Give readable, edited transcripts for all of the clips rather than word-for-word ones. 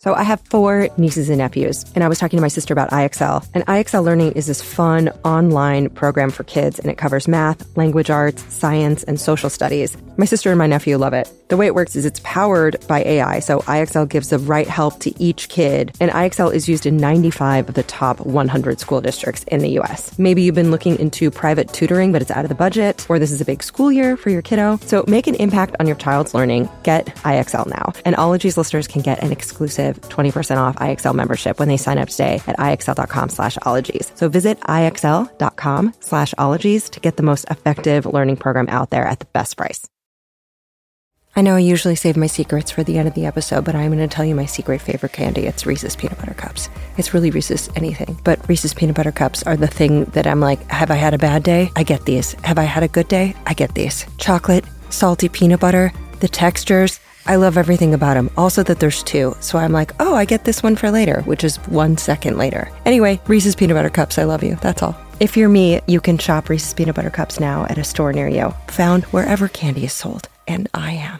So I have 4 nieces and nephews, and I was talking to my sister about IXL. And IXL Learning is this fun online program for kids, and it covers math, language arts, science, and social studies. My sister and my nephew love it. The way it works is it's powered by AI, so IXL gives the right help to each kid, and IXL is used in 95 of the top 100 school districts in the U.S. Maybe you've been looking into private tutoring, but it's out of the budget, or this is a big school year for your kiddo. So make an impact on your child's learning. Get IXL now. And Ologies listeners can get an exclusive 20% off IXL membership when they sign up today at IXL.com/ologies. So visit IXL.com/ologies to get the most effective learning program out there at the best price. I know I usually save my secrets for the end of the episode, but I'm going to tell you my secret favorite candy. It's Reese's Peanut Butter Cups. It's really Reese's anything, but Reese's Peanut Butter Cups are the thing that I'm like, have I had a bad day? I get these. Have I had a good day? I get these. Chocolate, salty peanut butter, the textures. I love everything about them. Also that there's 2. So I'm like, oh, I get this one for later, which is 1 second later. Anyway, Reese's Peanut Butter Cups. I love you. That's all. If you're me, you can shop Reese's Peanut Butter Cups now at a store near you. Found wherever candy is sold. And I am.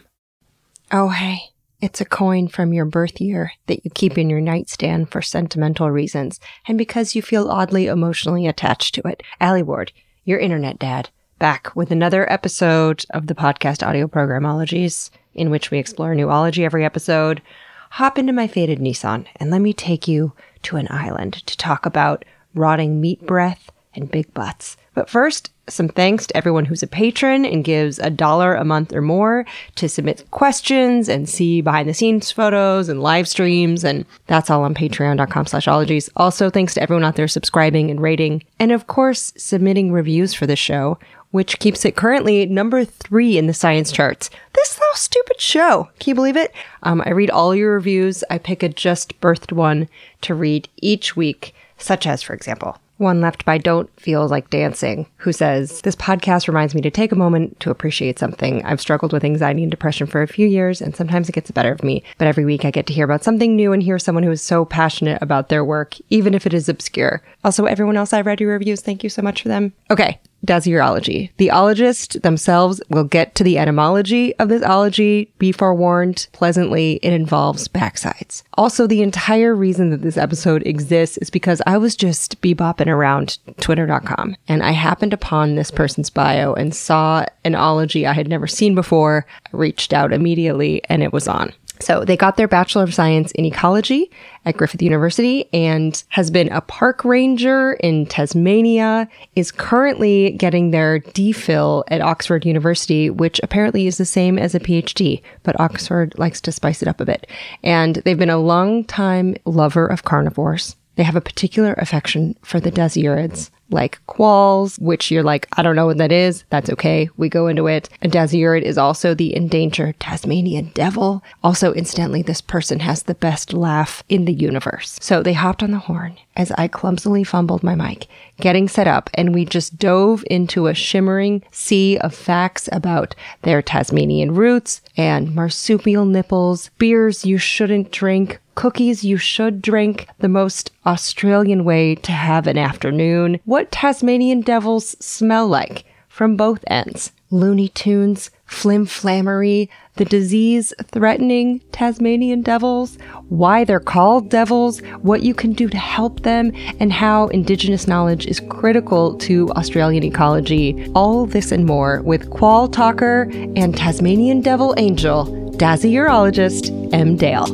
Oh, hey. It's a coin from your birth year that you keep in your nightstand for sentimental reasons and because you feel oddly emotionally attached to it. Allie Ward, your internet dad, back with another episode of the podcast audio program Ologies, in which we explore a new ology every episode. Hop into my faded Nissan and let me take you to an island to talk about rotting meat breath and big butts. But first, some thanks to everyone who's a patron and gives $1 a month or more to submit questions and see behind the scenes photos and live streams. And that's all on patreon.com/ologies. Also, thanks to everyone out there subscribing and rating. And of course, submitting reviews for the show, which keeps it currently number 3 in the science charts. This little stupid show. Can you believe it? I read all your reviews. I pick a just birthed one to read each week, such as, for example, one left by Don't Feel Like Dancing, who says, this podcast reminds me to take a moment to appreciate something. I've struggled with anxiety and depression for a few years, and sometimes it gets the better of me. But every week I get to hear about something new and hear someone who is so passionate about their work, even if it is obscure. Also, everyone else I've read your reviews, thank you so much for them. Okay. Desiurology. The ologists themselves will get to the etymology of this ology. Be forewarned, pleasantly, it involves backsides. Also, the entire reason that this episode exists is because I was just bebopping around Twitter.com and I happened upon this person's bio and saw an ology I had never seen before. I reached out immediately and it was on. So they got their Bachelor of Science in Ecology at Griffith University and has been a park ranger in Tasmania, is currently getting their DPhil at Oxford University, which apparently is the same as a PhD, but Oxford likes to spice it up a bit. And they've been a long-time lover of carnivores. They have a particular affection for the dasyurids, like quolls, which you're like, I don't know what that is. That's okay. We go into it. A dasyurid is also the endangered Tasmanian devil. Also, incidentally, this person has the best laugh in the universe. So they hopped on the horn as I clumsily fumbled my mic, getting set up, and we just dove into a shimmering sea of facts about their Tasmanian roots and marsupial nipples, beers you shouldn't drink, cookies you should drink, the most Australian way to have an afternoon, what Tasmanian devils smell like from both ends, Looney Tunes, flimflammery, the disease-threatening Tasmanian devils, why they're called devils, what you can do to help them, and how Indigenous knowledge is critical to Australian ecology. All this and more with quoll talker and Tasmanian devil angel, dasyurologist M. Dale.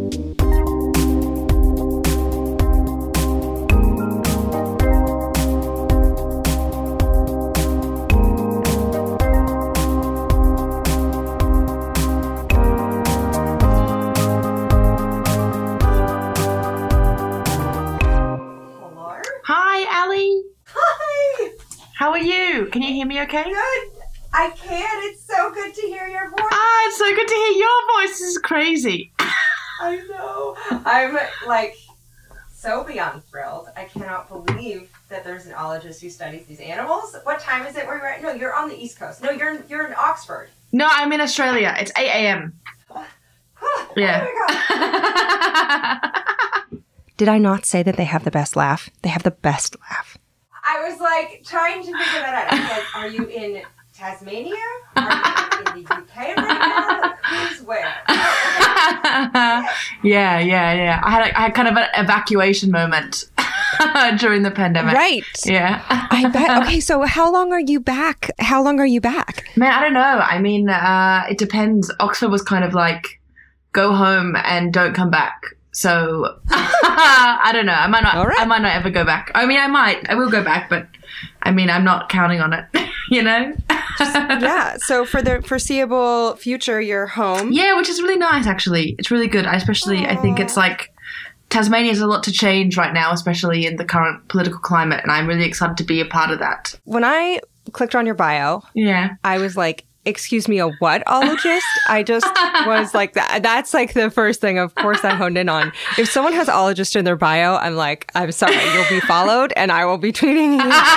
How are you? Can you hear me okay? Good. I can. It's so good to hear your voice. Ah, it's so good to hear your voice. This is crazy. I know. I'm like so beyond thrilled. I cannot believe that there's an ologist who studies these animals. What time is it where you're at? No, you're on the East Coast. No, you're in Oxford. No, I'm in Australia. It's 8 a.m. Yeah. Oh my God. Did I not say that they have the best laugh? They have the best laugh. I was like trying to figure that out. I was like, are you in Tasmania? Are you in the UK right now? Like, who's where? Yeah. I had kind of an evacuation moment during the pandemic. Right. Yeah. I bet. Okay, so how long are you back? Man, I don't know. I mean, it depends. Oxford was kind of like, go home and don't come back. So I don't know. I might not. All right. I might not ever go back. I mean, I might. I will go back, but I mean, I'm not counting on it. You know. Yeah. So for the foreseeable future, you're home. Yeah, which is really nice. Actually, it's really good. I think it's like Tasmania has a lot to change right now, especially in the current political climate, and I'm really excited to be a part of that. When I clicked on your bio, I was like, excuse me, a what-ologist? I just was like, that's like the first thing, of course, I honed in on. If someone has ologist in their bio, I'm like, I'm sorry, you'll be followed and I will be tweeting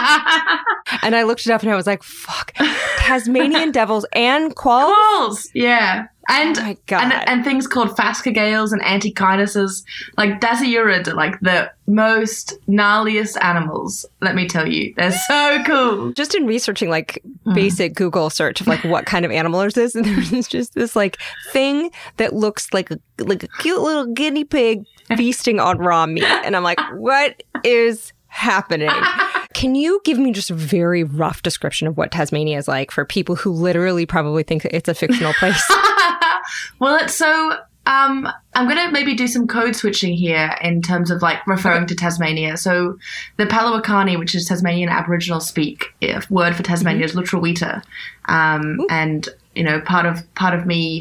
you. And I looked it up and I was like, fuck, Tasmanian devils and quolls? Yeah. And, oh my God. and things called phascogales and antechinus's, like dasyurid, like the most gnarliest animals, let me tell you. They're so cool. Just in researching like basic Google search of like what kind of animal is this, and there's just this like thing that looks like a cute little guinea pig feasting on raw meat. And I'm like, what is happening? Can you give me just a very rough description of what Tasmania is like for people who literally probably think it's a fictional place? Well, it's so... I'm going to maybe do some code switching here in terms of like referring to Tasmania. So the Palawakani, which is Tasmanian Aboriginal speak, word for Tasmania is Lutruwita. And, you know, part of me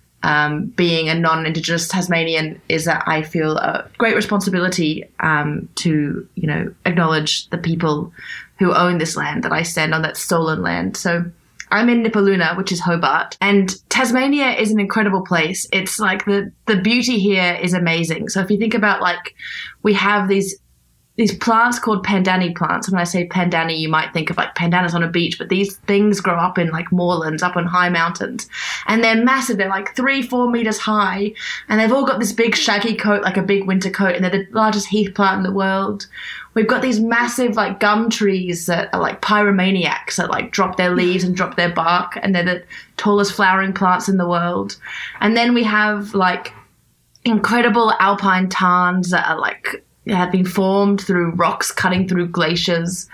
being a non-Indigenous Tasmanian is that I feel a great responsibility to, you know, acknowledge the people who own this land that I stand on, that stolen land. So I'm in Nipaluna, which is Hobart, and Tasmania is an incredible place. It's like the beauty here is amazing. So if you think about like, we have these plants called pandani plants. And when I say pandani, you might think of like pandanus on a beach, but these things grow up in like moorlands, up on high mountains, and they're massive. They're like 3-4 meters high, and they've all got this big shaggy coat, like a big winter coat, and they're the largest heath plant in the world. We've got these massive like gum trees that are like pyromaniacs that like drop their leaves and drop their bark, and they're the tallest flowering plants in the world. And then we have like incredible alpine tarns that are like have been formed through rocks cutting through glaciers,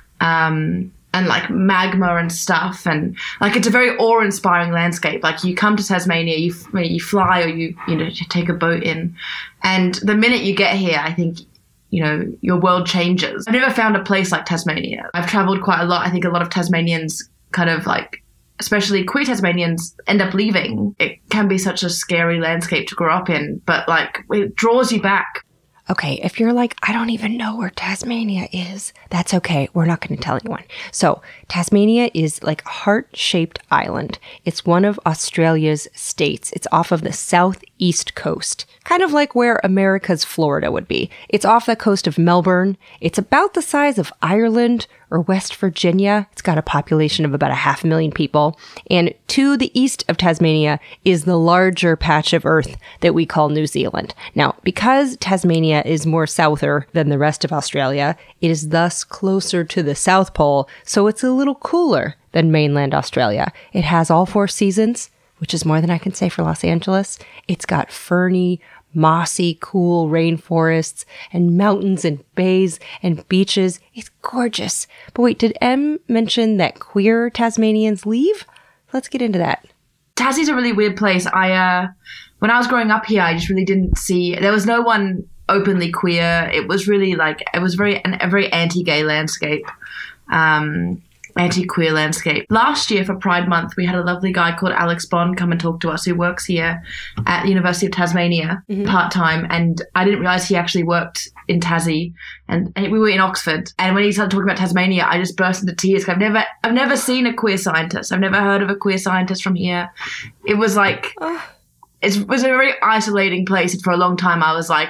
and like magma and stuff, and like it's a very awe-inspiring landscape. Like you come to Tasmania, you fly or you take a boat in, and the minute you get here, I think, you know, your world changes. I've never found a place like Tasmania. I've traveled quite a lot. I think a lot of Tasmanians kind of like, especially queer Tasmanians, end up leaving. It can be such a scary landscape to grow up in, but like it draws you back. Okay, if you're like, I don't even know where Tasmania is, that's okay. We're not going to tell anyone. So Tasmania is like a heart-shaped island. It's one of Australia's states. It's off of the southeast coast, kind of like where America's Florida would be. It's off the coast of Melbourne. It's about the size of Ireland or West Virginia. It's got a population of about 500,000 people. And to the east of Tasmania is the larger patch of Earth that we call New Zealand. Now, because Tasmania is more souther than the rest of Australia, it is thus closer to the South Pole, so it's a little cooler than mainland Australia. It has all 4 seasons, which is more than I can say for Los Angeles. It's got ferny, mossy, cool rainforests and mountains and bays and beaches. It's gorgeous. But wait, did Em mention that queer Tasmanians leave? Let's get into that. Tassie's a really weird place. When I was growing up here, I just really didn't see, there was no one openly queer. It was really like, it was a very anti-gay landscape. Anti-queer landscape. Last year for Pride Month, we had a lovely guy called Alex Bond come and talk to us, who works here at the University of Tasmania part-time, and I didn't realise he actually worked in Tassie, and we were in Oxford, and when he started talking about Tasmania, I just burst into tears. I've never seen a queer scientist. I've never heard of a queer scientist from here. It was like... It was a very isolating place, and for a long time I was like,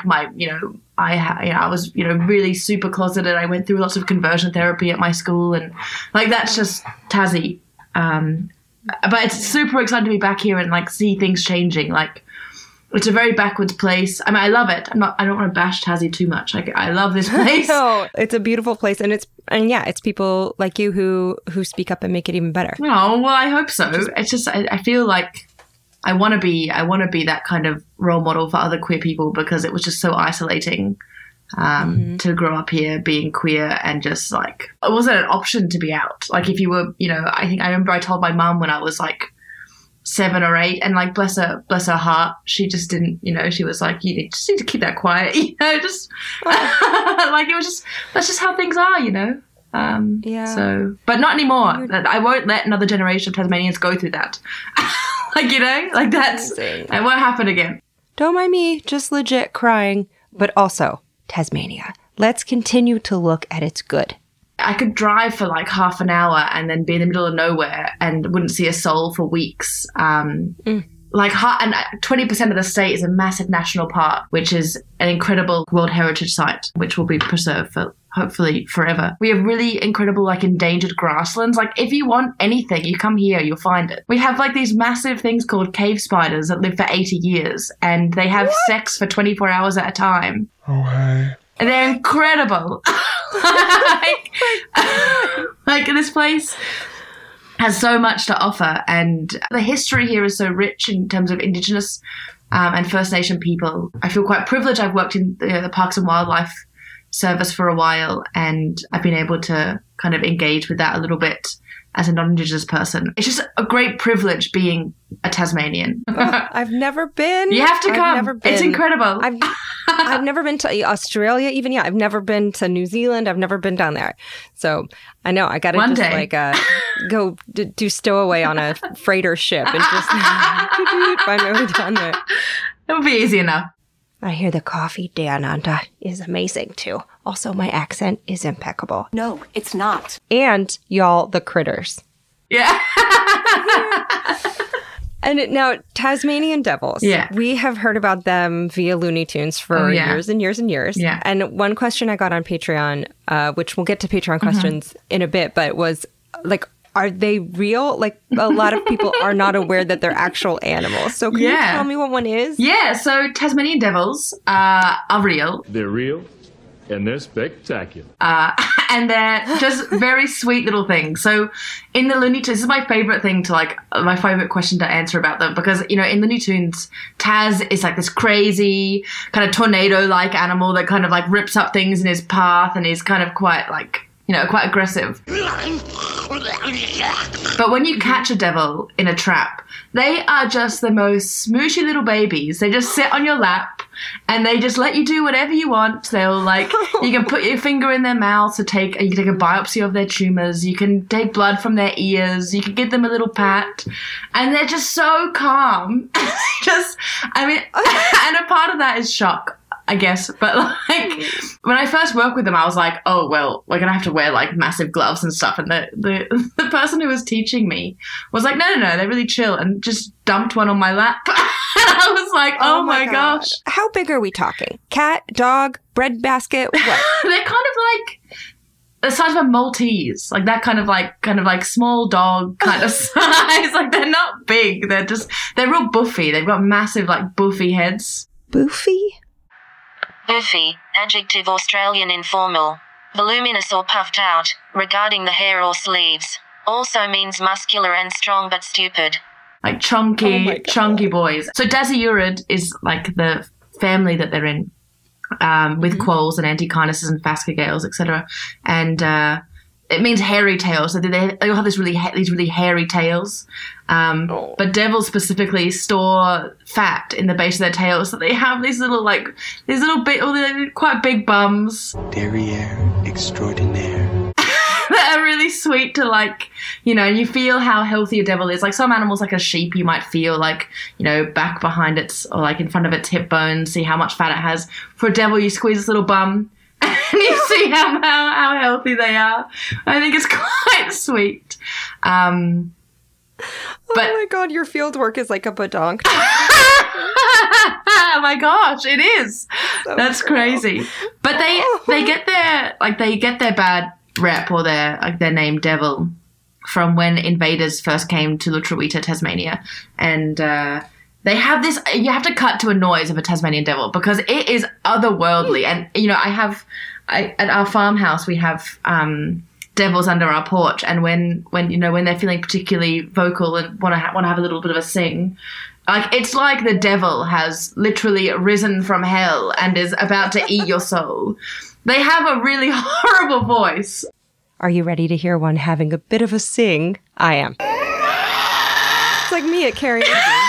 I was really super closeted. I went through lots of conversion therapy at my school, and like that's just Tassie. But it's super exciting to be back here and like see things changing. Like it's a very backwards place. I mean, I love it. I don't want to bash Tassie too much. Like I love this place. No, it's a beautiful place, and it's people like you who speak up and make it even better. Oh well, I hope so. It's just I feel like I want to be that kind of role model for other queer people, because it was just so isolating to grow up here being queer, and just like it wasn't an option to be out. Like if you were, I remember I told my mum when I was like 7 or 8, and like bless her heart, she just didn't, she was like, just need to keep that quiet, just like it was just, that's just how things are, Yeah. So, but not anymore. I won't let another generation of Tasmanians go through that. Like that won't happen again. Don't mind me, just legit crying. But also, Tasmania. Let's continue to look at its good. I could drive for like half an hour and then be in the middle of nowhere and wouldn't see a soul for weeks. And 20% of the state is a massive national park, which is an incredible World Heritage Site, which will be preserved for hopefully forever. We have really incredible like endangered grasslands. Like if you want anything, you come here, you'll find it. We have like these massive things called cave spiders that live for 80 years, and they have sex for 24 hours at a time. Okay. And they're incredible. like this place has so much to offer, and the history here is so rich in terms of Indigenous and First Nation people. I feel quite privileged. I've worked in the Parks and Wildlife Service for a while, and I've been able to kind of engage with that a little bit as a non-Indigenous person. It's just a great privilege being a Tasmanian. I've never been. You have to come. I've never been. It's incredible. I've never been to Australia even. Yeah, I've never been to New Zealand. I've never been down there. So I know I got to just like go do stowaway on a freighter ship and just find my way down there. It would be easy enough. I hear the coffee down under is amazing too. Also, my accent is impeccable. No, it's not. And y'all, the critters. Yeah. And now, Tasmanian devils. Yeah. We have heard about them via Looney Tunes for years and years and years. Yeah. And one question I got on Patreon, which we'll get to Patreon questions in a bit, but was like, are they real? Like, a lot of people are not aware that they're actual animals. So can you tell me what one is? Yeah, so Tasmanian devils are real. They're real, and they're spectacular. And they're just very sweet little things. So in the Looney Tunes, this is my favorite thing to like, my favorite question to answer about them, because, in Looney Tunes, Taz is like this crazy kind of tornado-like animal that kind of like rips up things in his path and is kind of quite like, quite aggressive. But when you catch a devil in a trap, they are just the most smooshy little babies. They just sit on your lap and they just let you do whatever you want. They'll like, you can put your finger in their mouth you can take a biopsy of their tumors. You can take blood from their ears. You can give them a little pat, and they're just so calm. And a part of that is shock, I guess. But like when I first worked with them, I was like, oh, well, we're going to have to wear like massive gloves and stuff. And the person who was teaching me was like, no, they're really chill, and just dumped one on my lap. And I was like, oh my gosh. How big are we talking? Cat, dog, bread basket, what? They're kind of like the size of a Maltese, like that kind of like small dog kind of size. Like they're not big. They're real buffy. They've got massive like buffy heads. Boofy? Boofy, adjective Australian informal. Voluminous or puffed out, regarding the hair or sleeves. Also means muscular and strong but stupid. Like chunky boys. So Dasyurid is like the family that they're in, with quolls and antechinus and phascogales, etc. And it means hairy tails. So they all have these really hairy tails. But devils specifically store fat in the base of their tails, so they have these little quite big bums. Derriere extraordinaire. That are really sweet to like, and you feel how healthy a devil is. Like some animals, like a sheep, you might feel like, back behind its, or like in front of its hip bone, see how much fat it has. For a devil, you squeeze this little bum and you see how healthy they are. I think it's quite sweet. Oh my God, your field work is like a badonk. Oh my gosh, it is. So that's cool. Crazy. But they get their bad rep, or their name devil, from when invaders first came to Lutruwita, Tasmania, and they have this. You have to cut to a noise of a Tasmanian devil because it is otherworldly. And at our farmhouse we have devils under our porch, and when they're feeling particularly vocal and want to have a little bit of a sing, Like, it's like the devil has literally risen from hell and is about to eat your soul. They have a really horrible voice. Are you ready to hear one having a bit of a sing? I am. It's like me at karaoke.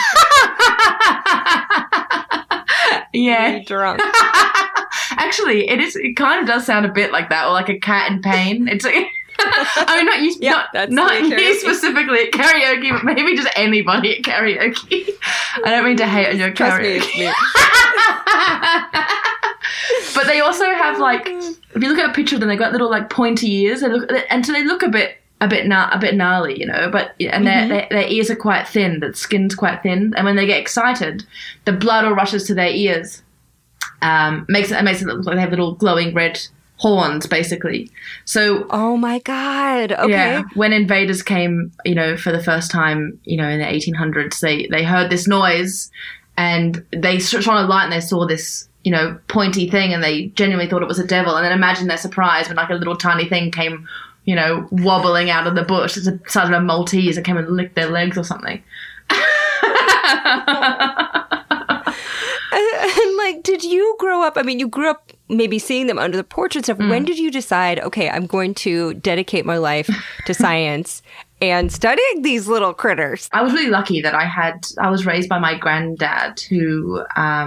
Yeah. Really drunk. Actually, it kind of does sound a bit like that, or like a cat in pain. It's like, I mean, not you, not you specifically at karaoke, but maybe just anybody at karaoke. I don't mean to hate on your Trust karaoke. me, it's me. But they also have, like, if you look at a picture of them, they've got little, like, pointy ears. They look a bit gnarly, you know. But their ears are quite thin. The skin's quite thin, and when they get excited, the blood all rushes to their ears. Makes it look like they have little glowing red horns, basically. So, oh my God. Okay. yeah, when invaders came, you know, for the first time, you know, in the 1800s, they heard this noise, and they shone a light and they saw this, you know, pointy thing, and they genuinely thought it was a devil. And then imagine their surprise when, like, a little tiny thing came, you know, wobbling out of the bush. It's the size of a Maltese. It came and licked their legs or something. And like, did you grow up? I mean, you grew up maybe seeing them under the porch and stuff. When did you decide, okay, I'm going to dedicate my life to science and studying these little critters? I was really lucky that I was raised by my granddad who,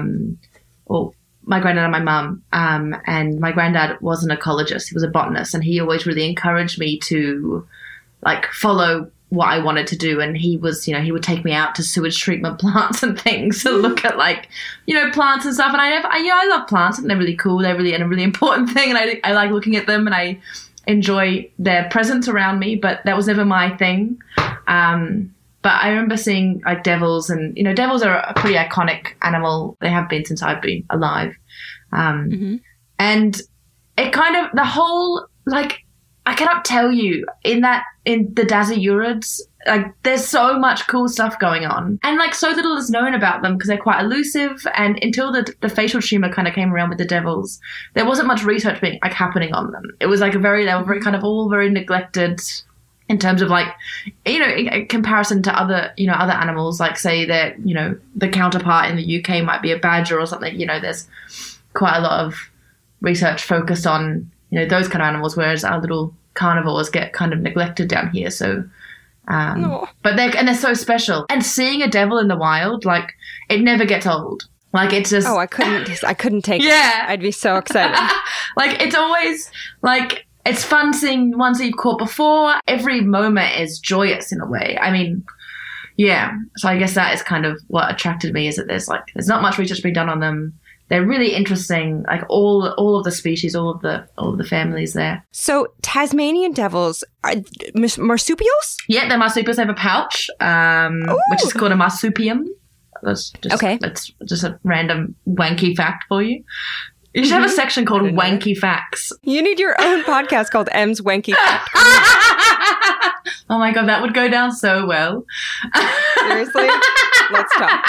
my granddad and my mum, and my granddad was an ecologist. He was a botanist, and he always really encouraged me to, like, follow what I wanted to do. And he was, you know, he would take me out to sewage treatment plants and things to look at, like, you know, plants and stuff. And I love plants, and they're really cool. They're really a really important thing, and I like looking at them, and I enjoy their presence around me. But that was never my thing. But I remember seeing, like, devils, and, you know, devils are a pretty iconic animal. They have been since I've been alive. And it kind of, the whole, like, I cannot tell you, in the Dasyurids, like, there's so much cool stuff going on. And, like, so little is known about them because they're quite elusive. And until the facial tumor kind of came around with the devils, there wasn't much research happening on them. It was, like, they were very kind of all very neglected in terms of, like, you know, in comparison to other animals, like, say that, you know, the counterpart in the UK might be a badger or something. You know, there's quite a lot of research focused on, you know, those kind of animals, whereas our little carnivores get kind of neglected down here. So, but they're so special. And seeing a devil in the wild, like, it never gets old. Like, it's just, I couldn't take it. I'd be so excited. Like, it's always, like, it's fun seeing ones that you've caught before. Every moment is joyous in a way. I mean, yeah. So I guess that is kind of what attracted me, is that there's not much research being done on them. They're really interesting, like all of the species, all of the families there. So Tasmanian devils are marsupials? Yeah, they're marsupials. They have a pouch, which is called a marsupium. That's just a random wanky fact for you. You should have a section called Wanky Facts. You need your own podcast called M's Wanky Fact. Oh my God, that would go down so well. Seriously? Let's talk.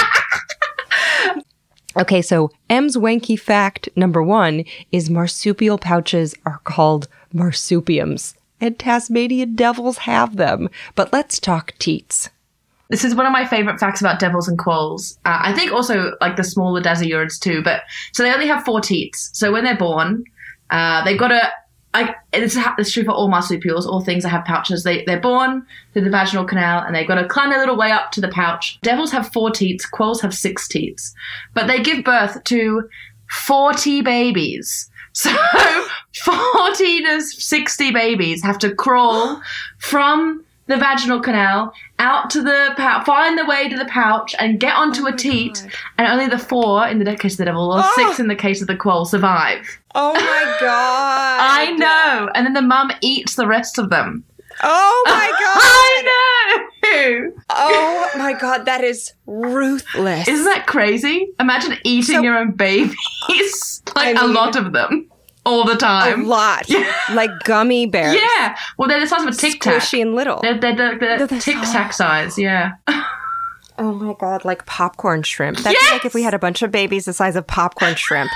Okay, so M's Wanky Fact number 1 is marsupial pouches are called marsupiums, and Tasmanian devils have them. But let's talk teats. This is one of my favorite facts about devils and quolls. I think also, like, the smaller Dasyurids too. But so they only have 4 teats. So when they're born, they've got to. It's true for all marsupials, all things that have pouches. They're born through the vaginal canal, and they've got to climb their little way up to the pouch. Devils have 4 teats. Quolls have 6 teats. But they give birth to 40 babies. So 40 to 60 babies have to crawl from the vaginal canal out to the pouch, find the way to the pouch, and get onto a teat. God. And only the 4 in the case of the devil, or 6 in the case of the quoll, survive. Oh my God. I know. And then the mum eats the rest of them. Oh my God. I know. Oh my God, that is ruthless. Isn't that crazy? Imagine eating your own babies. A lot of them. All the time. A lot. Yeah. Like gummy bears. Yeah. Well, they're the size of a Tic Tac. Squishy and little. They're Tic Tac size, yeah. Oh my God, like popcorn shrimp. That's like if we had a bunch of babies the size of popcorn shrimp.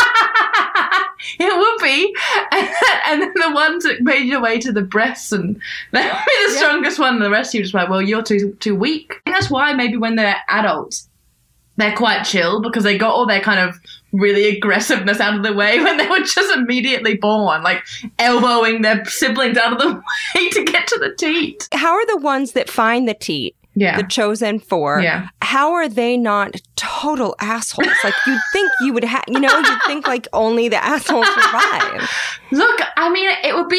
It would be. And then the ones that made your way to the breasts, and that would be the strongest one, and the rest of you just like, well, you're too weak. And that's why maybe when they're adults, they're quite chill because they got all their kind of really aggressiveness out of the way when they were just immediately born, like elbowing their siblings out of the way to get to the teat. How are the ones that find the teat, the chosen four, how are they not total assholes? Like, you'd think you would have, you'd think like only the assholes survive. Look, I mean,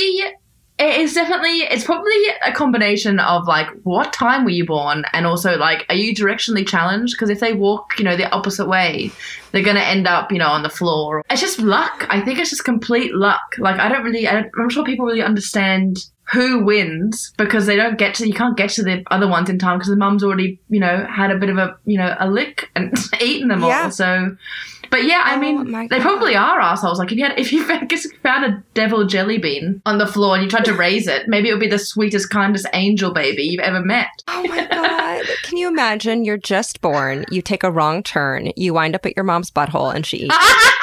it's probably a combination of like, what time were you born? And also like, are you directionally challenged? Because if they walk, the opposite way, they're going to end up, on the floor. It's just luck. I think it's just complete luck. Like, I'm sure people really understand who wins because you can't get to the other ones in time because the mum's already, had a bit of a lick and eaten them all. So, but yeah, I mean, they probably are assholes. Like if you found a devil jelly bean on the floor and you tried to raise it, maybe it would be the sweetest, kindest angel baby you've ever met. Oh my God. Can you imagine? You're just born. You take a wrong turn. You wind up at your mom's butthole and she eats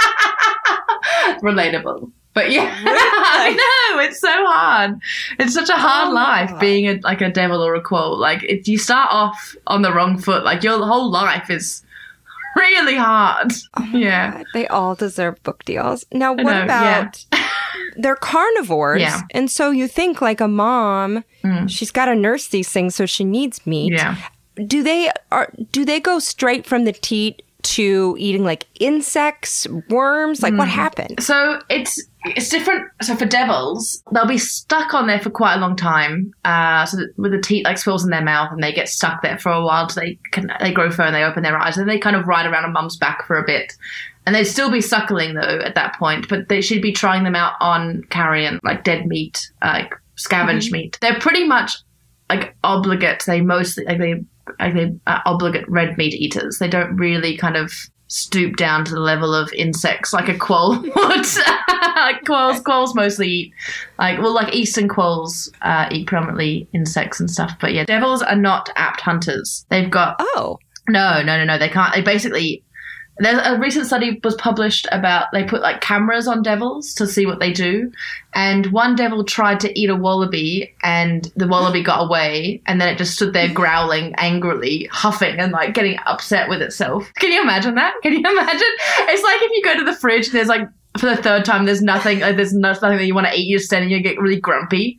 you. Relatable. But yeah, I know, it's so hard. It's such a hard life being a devil or a quoll. Like, if you start off on the wrong foot, like your whole life is really hard. Oh God. They all deserve book deals. Now, what about they're carnivores, and so you think like a mom, she's got to nurse these things, so she needs meat. Yeah. Do they go straight from the teat to eating like insects, worms? Like, what happened? So it's different. So for devils, they'll be stuck on there for quite a long time. With the teat like swells in their mouth, and they get stuck there for a while till they grow fur and they open their eyes, and they kind of ride around a mum's back for a bit. And they'd still be suckling though at that point, but they should be trying them out on carrion, like dead meat, like scavenged meat. They're pretty much like obligate. They mostly they are obligate red meat eaters. They don't really kind of stoop down to the level of insects like a quoll would. Like quolls mostly eat like eastern quolls eat predominantly insects and stuff. But yeah, devils are not apt hunters. They've got no. They can't. They basically. There's a recent study was published about they put like cameras on devils to see what they do, and one devil tried to eat a wallaby and the wallaby got away, and then it just stood there growling angrily, huffing and like getting upset with itself. Can you imagine that? Can you imagine? It's like if you go to the fridge and there's like for the third time there's nothing that you want to eat, you're standing, you get really grumpy.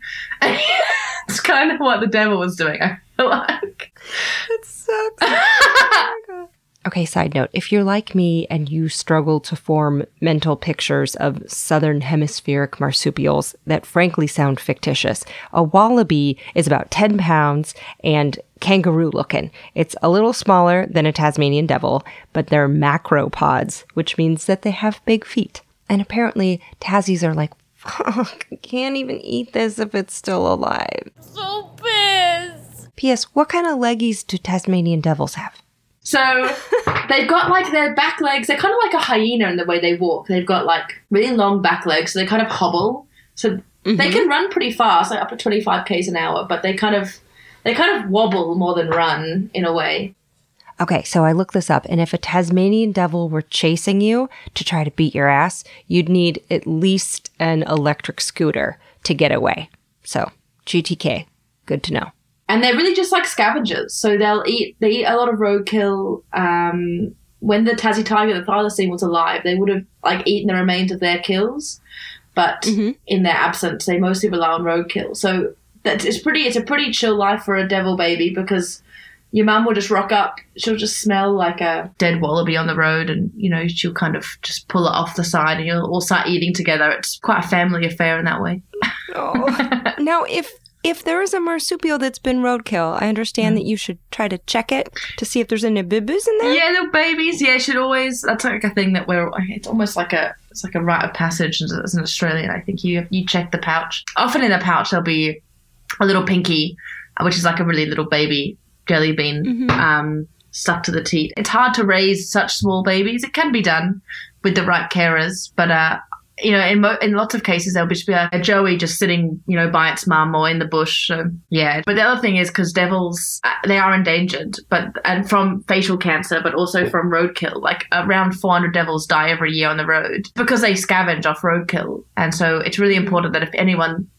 It's kind of what the devil was doing, I feel like. It sucks. Oh my God. Okay, side note, if you're like me and you struggle to form mental pictures of southern hemispheric marsupials that frankly sound fictitious, a wallaby is about 10 pounds and kangaroo looking. It's a little smaller than a Tasmanian devil, but they're macropods, which means that they have big feet. And apparently Tassies are like, fuck, I can't even eat this if it's still alive. So pissed. P.S. What kind of leggies do Tasmanian devils have? So they've got like their back legs. They're kind of like a hyena in the way they walk. They've got like really long back legs. So they kind of hobble. So they can run pretty fast, like up to 25 k's an hour. But they kind of wobble more than run in a way. Okay, so I looked this up, and if a Tasmanian devil were chasing you to try to beat your ass, you'd need at least an electric scooter to get away. So GTK, good to know. And they're really just like scavengers. So they eat a lot of roadkill. When the Tassie tiger, the thylacine, was alive, they would have like eaten the remains of their kills. But in their absence, they mostly rely on roadkill. So it's a pretty chill life for a devil baby because your mum will just rock up. She'll just smell like a dead wallaby on the road, and she'll kind of just pull it off the side, and you'll all start eating together. It's quite a family affair in that way. Oh. Now, if there is a marsupial that's been roadkill, I understand that you should try to check it to see if there's any bibbies in there. Yeah, little babies. Yeah, should always. That's like a thing that it's almost like a rite of passage as an Australian. I think you check the pouch. Often in the pouch there'll be a little pinky, which is like a really little baby jelly bean stuck to the teat. It's hard to raise such small babies. It can be done with the right carers, but in lots of cases, there'll just be a joey just sitting, by its mum or in the bush. So, yeah. But the other thing is because devils, they are endangered, and from facial cancer, but also from roadkill. Like around 400 devils die every year on the road because they scavenge off roadkill. And so it's really important that if anyone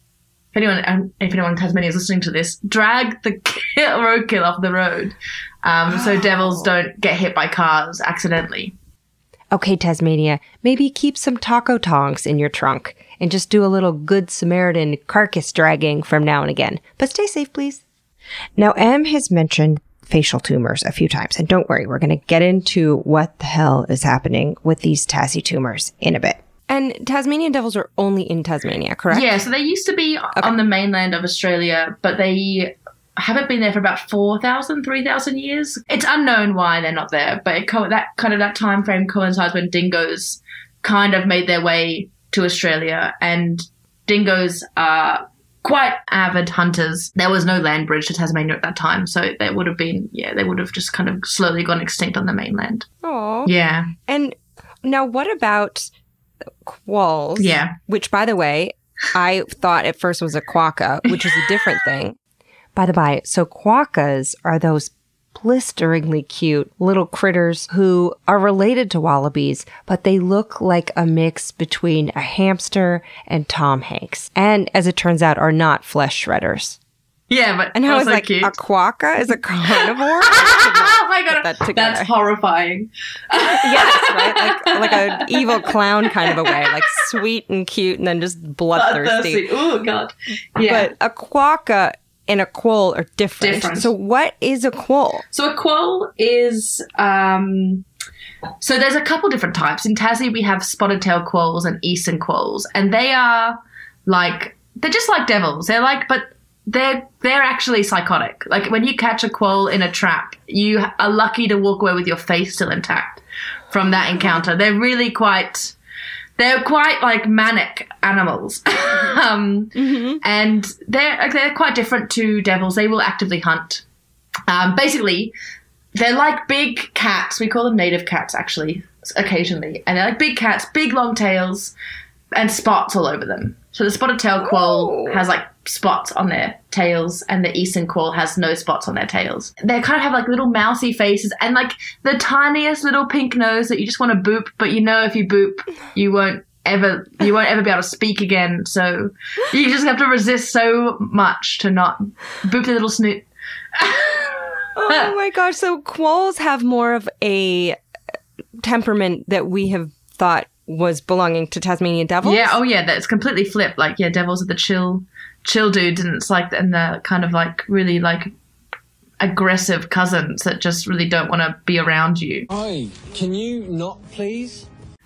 if anyone in Tasmania is listening to this, drag the roadkill off the road so devils don't get hit by cars accidentally. Okay, Tasmania, maybe keep some taco tongs in your trunk and just do a little good Samaritan carcass dragging from now and again. But stay safe, please. Now, Em has mentioned facial tumors a few times, and don't worry, we're going to get into what the hell is happening with these Tassie tumors in a bit. And Tasmanian devils are only in Tasmania, correct? Yeah, so they used to be on the mainland of Australia, but they haven't been there for about 4,000, 3,000 years. It's unknown why they're not there, but that time frame coincides when dingoes kind of made their way to Australia, and dingoes are quite avid hunters. There was no land bridge to Tasmania at that time, so they would have just kind of slowly gone extinct on the mainland. Oh. Yeah. And now what about quolls? Yeah. Which, by the way, I thought at first was a quokka, which is a different thing. By the by, so quokkas are those blisteringly cute little critters who are related to wallabies, but they look like a mix between a hamster and Tom Hanks. And as it turns out, are not flesh shredders. Yeah, but and I was like, cute. A quokka is a carnivore? Oh my god, that's horrifying. Yes, right? Like an evil clown kind of a way, like sweet and cute and then just bloodthirsty. Oh god. Yeah. But a quokka and a quoll are different. So what is a quoll? So a quoll is, so there's a couple different types. In Tassie, we have spotted tail quolls and eastern quolls, and they are they're just like devils. But they're actually psychotic. Like when you catch a quoll in a trap, you are lucky to walk away with your face still intact from that encounter. They're really quite like manic animals. And they're quite different to devils. They will actively hunt. Basically, they're like big cats. We call them native cats, actually, occasionally. And they're like big cats, big long tails, and spots all over them. So the spotted tail quoll has like spots on their tails, and the eastern quoll has no spots on their tails. They kind of have like little mousy faces and like the tiniest little pink nose that you just want to boop, but you know if you boop, you won't ever be able to speak again. So you just have to resist so much to not boop the little snoot. Oh my gosh! So quolls have more of a temperament that we have thought was belonging to Tasmanian devils? Yeah, oh yeah, that's completely flipped. Like, yeah, devils are the chill dudes, and it's like, and they're kind of like really like aggressive cousins that just really don't want to be around you. Hi, can you not please?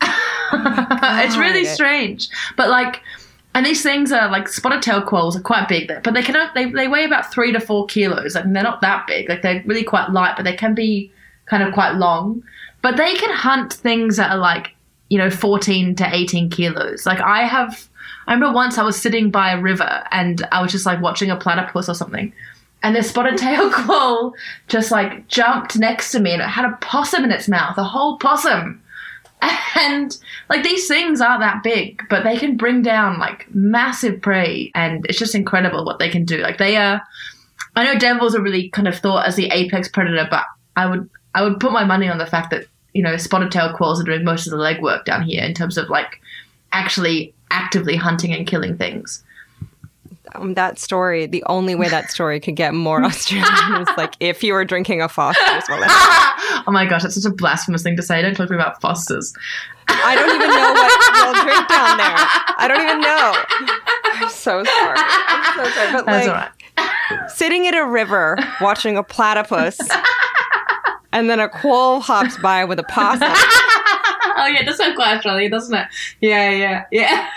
It's really strange. But like, and these things are like, spotted tail quolls are quite big, but they weigh about 3 to 4 kilos. I mean, they're not that big. Like, they're really quite light, but they can be kind of quite long. But they can hunt things that are like, 14 to 18 kilos. Like I remember once I was sitting by a river and I was just like watching a platypus or something, and the spotted tail quoll just like jumped next to me, and it had a possum in its mouth, a whole possum. And like, these things aren't that big, but they can bring down like massive prey, and it's just incredible what they can do. Like I know devils are really kind of thought as the apex predator, but I would put my money on the fact that spotted tail quolls are doing most of the legwork down here in terms of like actually actively hunting and killing things. That story, the only way that story could get more Australian was like if you were drinking a Foster's. Oh my gosh, that's such a blasphemous thing to say. Don't talk to me about Foster's. I don't even know what you'll drink down there. I don't even know. I'm so sorry. But that's like, all right. Sitting at a river watching a platypus and then a quoll hops by with a possum. Oh yeah, that's so quite Australian, doesn't it? Yeah.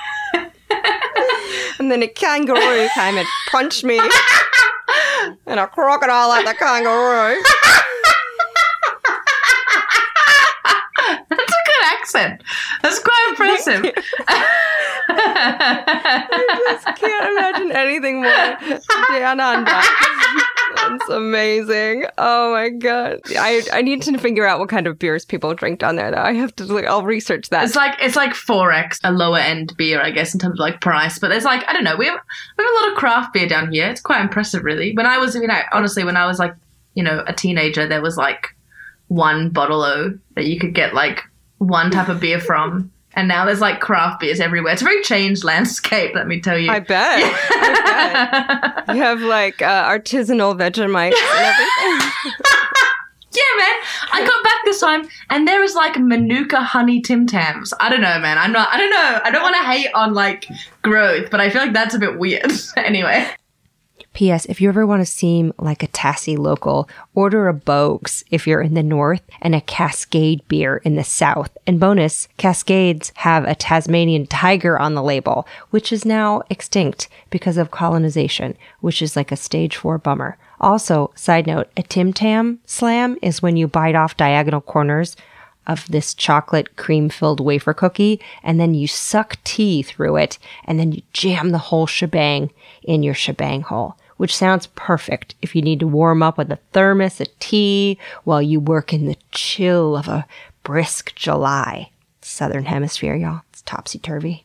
And then a kangaroo came and punched me. And a crocodile like the kangaroo. That's a good accent. That's quite impressive. I just can't imagine anything more down under. That's amazing. Oh my god. I need to figure out what kind of beers people drink down there, though. I have to I'll research that. It's like 4X, a lower end beer, I guess, in terms of like price. But there's like, I don't know, we have a lot of craft beer down here. It's quite impressive, really. When I was, honestly, when I was like, a teenager, there was like one bottle-o that you could get like one type of beer from. and now there's like craft beers everywhere. It's a very changed landscape, let me tell you. I bet. I bet. You have like artisanal Vegemite and everything. Yeah, man. I got back this time, and there was like Manuka honey Tim Tams. I don't know, man. I don't know. I don't want to hate on like growth, but I feel like that's a bit weird. Anyway. P.S. If you ever want to seem like a Tassie local, order a Bogues if you're in the north and a Cascade beer in the south. And bonus, Cascades have a Tasmanian tiger on the label, which is now extinct because of colonization, which is like a stage 4 bummer. Also, side note, a Tim Tam slam is when you bite off diagonal corners of this chocolate cream-filled wafer cookie, and then you suck tea through it, and then you jam the whole shebang in your shebang hole, which sounds perfect if you need to warm up with a thermos of tea while you work in the chill of a brisk July. Southern Hemisphere, y'all. It's topsy-turvy.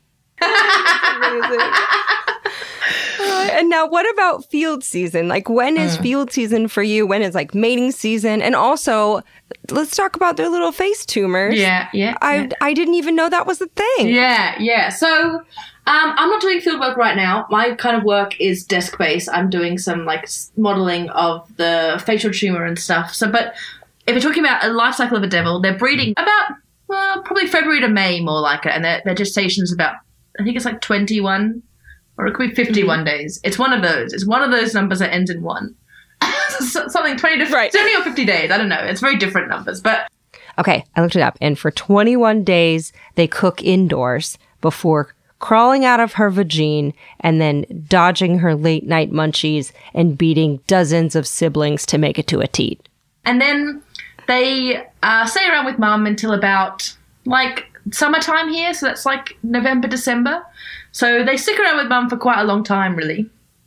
And now what about field season? Like, when is field season for you? When is like mating season? And also, let's talk about their little face tumors. Yeah. I didn't even know that was a thing. Yeah. So, I'm not doing field work right now. My kind of work is desk-based. I'm doing some like modeling of the facial tumor and stuff. So, but if you're talking about a life cycle of a devil, they're breeding about, probably February to May, more like it. And their gestation's about, I think it's like 21 or it could be 51 days. It's one of those. It's one of those numbers that ends in 1. Something 20 to 70 or 50 days. I don't know. It's very different numbers. But okay, I looked it up. And for 21 days, they cook indoors before crawling out of her vagine and then dodging her late night munchies and beating dozens of siblings to make it to a teat. And then they stay around with mum until about like summertime here. So that's like November, December. So they stick around with mum for quite a long time, really,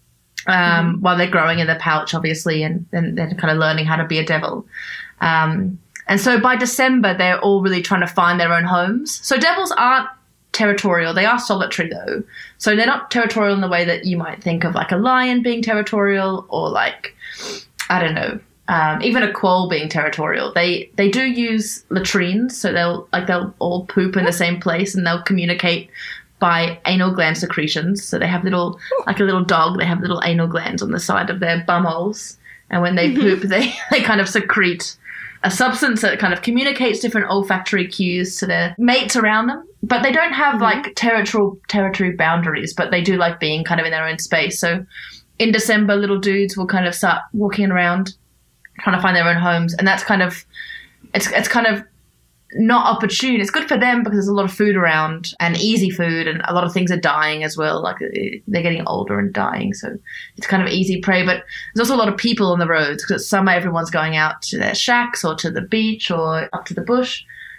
while they're growing in the pouch, obviously, and they're kind of learning how to be a devil. And so by December, they're all really trying to find their own homes. So devils aren't territorial. They are solitary, though. So they're not territorial in the way that you might think of like a lion being territorial or like, I don't know, even a quoll being territorial. They do use latrines. So they'll all poop in the same place and they'll communicate by anal gland secretions. So they have like a little dog, they have little anal glands on the side of their bum holes. And when they poop, they kind of secrete a substance that kind of communicates different olfactory cues to their mates around them. But they don't have like territory boundaries, but they do like being kind of in their own space. So in December, little dudes will kind of start walking around trying to find their own homes. And that's kind of, it's kind of not opportune. It's good for them because there's a lot of food around and easy food, and a lot of things are dying as well. Like they're getting older and dying, so it's kind of easy prey. But there's also a lot of people on the roads because it's summer. Everyone's going out to their shacks or to the beach or up to the bush.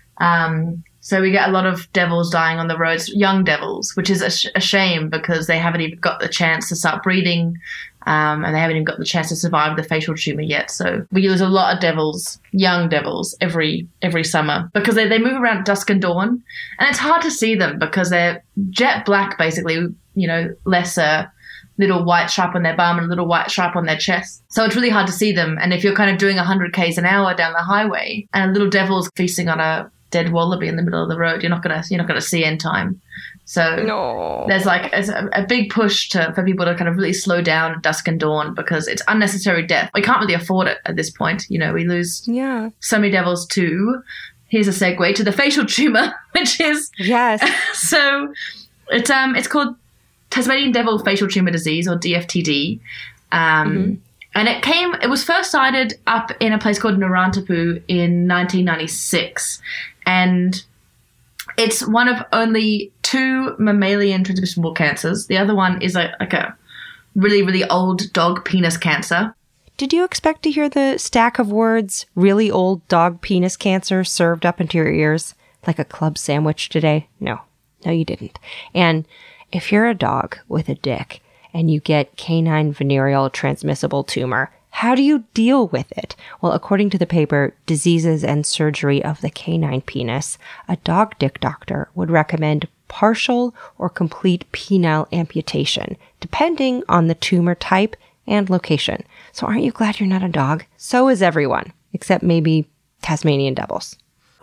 So we get a lot of devils dying on the roads, young devils, which is a shame because they haven't even got the chance to start breeding. And they haven't even got the chance to survive the facial tumor yet. So we lose a lot of devils, young devils, every summer because they move around at dusk and dawn. And it's hard to see them because they're jet black, basically, less little white stripe on their bum and a little white stripe on their chest. So it's really hard to see them. And if you're kind of doing 100 k's an hour down the highway and a little devil's feasting on a dead wallaby in the middle of the road, you're not gonna see in time. So there's like a big push for people to kind of really slow down at dusk and dawn because it's unnecessary death. We can't really afford it at this point. We lose so many devils too. Here's a segue to the facial tumor, which is so it's called Tasmanian devil facial tumor disease, or DFTD. And it was first sighted up in a place called Narantapu in 1996, and it's one of only 2 mammalian transmissible cancers. The other one is like a really, really old dog penis cancer. Did you expect to hear the stack of words, really old dog penis cancer, served up into your ears like a club sandwich today? No, you didn't. And if you're a dog with a dick and you get canine venereal transmissible tumor, how do you deal with it? Well, according to the paper, Diseases and Surgery of the Canine Penis, a dog dick doctor would recommend partial or complete penile amputation, depending on the tumor type and location. So aren't you glad you're not a dog? So is everyone, except maybe Tasmanian devils.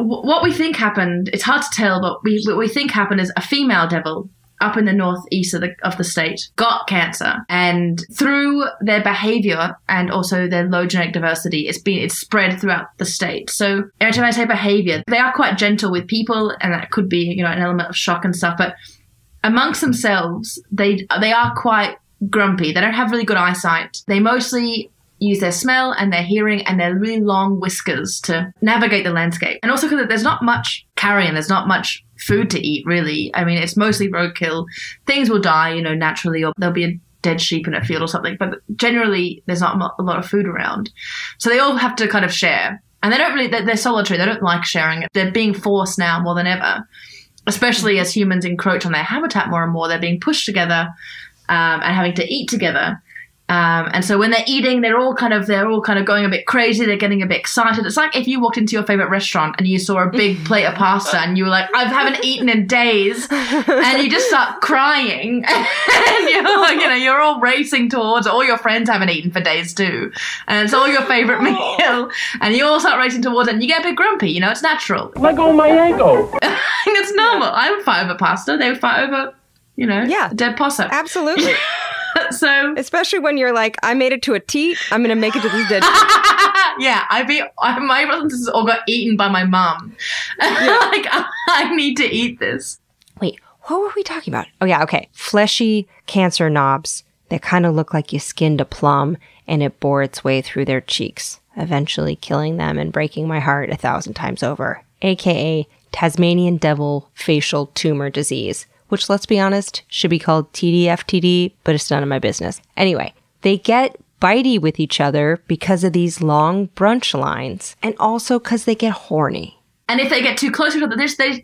what we think happened, it's hard to tell, but what we think happened is a female devil up in the northeast of the state got cancer, and through their behavior and also their low genetic diversity, it's spread throughout the state. So every time I say behavior, they are quite gentle with people, and that could be, an element of shock and stuff, but amongst themselves, they are quite grumpy. They don't have really good eyesight. They mostly use their smell and their hearing and their really long whiskers to navigate the landscape. And also because there's not much carrion, there's not much food to eat, really. I mean, it's mostly roadkill. Things will die, naturally, or there'll be a dead sheep in a field or something. But generally, there's not a lot of food around. So they all have to kind of share. And they're solitary. They don't like sharing it. They're being forced now more than ever, especially as humans encroach on their habitat more and more. They're being pushed together and having to eat together. And so when they're eating, they're all kind of going a bit crazy. They're getting a bit excited. It's like if you walked into your favorite restaurant and you saw a big plate of pasta and you were like, I haven't eaten in days, and you just start crying, and you're like, you're all racing towards. All your friends haven't eaten for days too, and it's all your favorite meal, and you all start racing towards it, and you get a bit grumpy. It's natural. Let go of my ego. It's normal. I would fight over pasta. They would fight over, dead possum. Absolutely. So, especially when you're like, I made it to a teat, I'm gonna make it to this dead. Yeah, my brothers and sisters all got eaten by my mom. Yeah. Like, I need to eat this. Wait, what were we talking about? Oh yeah, okay. Fleshy cancer knobs that kind of look like you skinned a plum and it bore its way through their cheeks, eventually killing them and breaking my heart 1,000 times over. AKA Tasmanian Devil Facial Tumor Disease, which, let's be honest, should be called TDFTD, but it's none of my business. Anyway, they get bitey with each other because of these long brunch lines, and also because they get horny. And if they get too close to each other,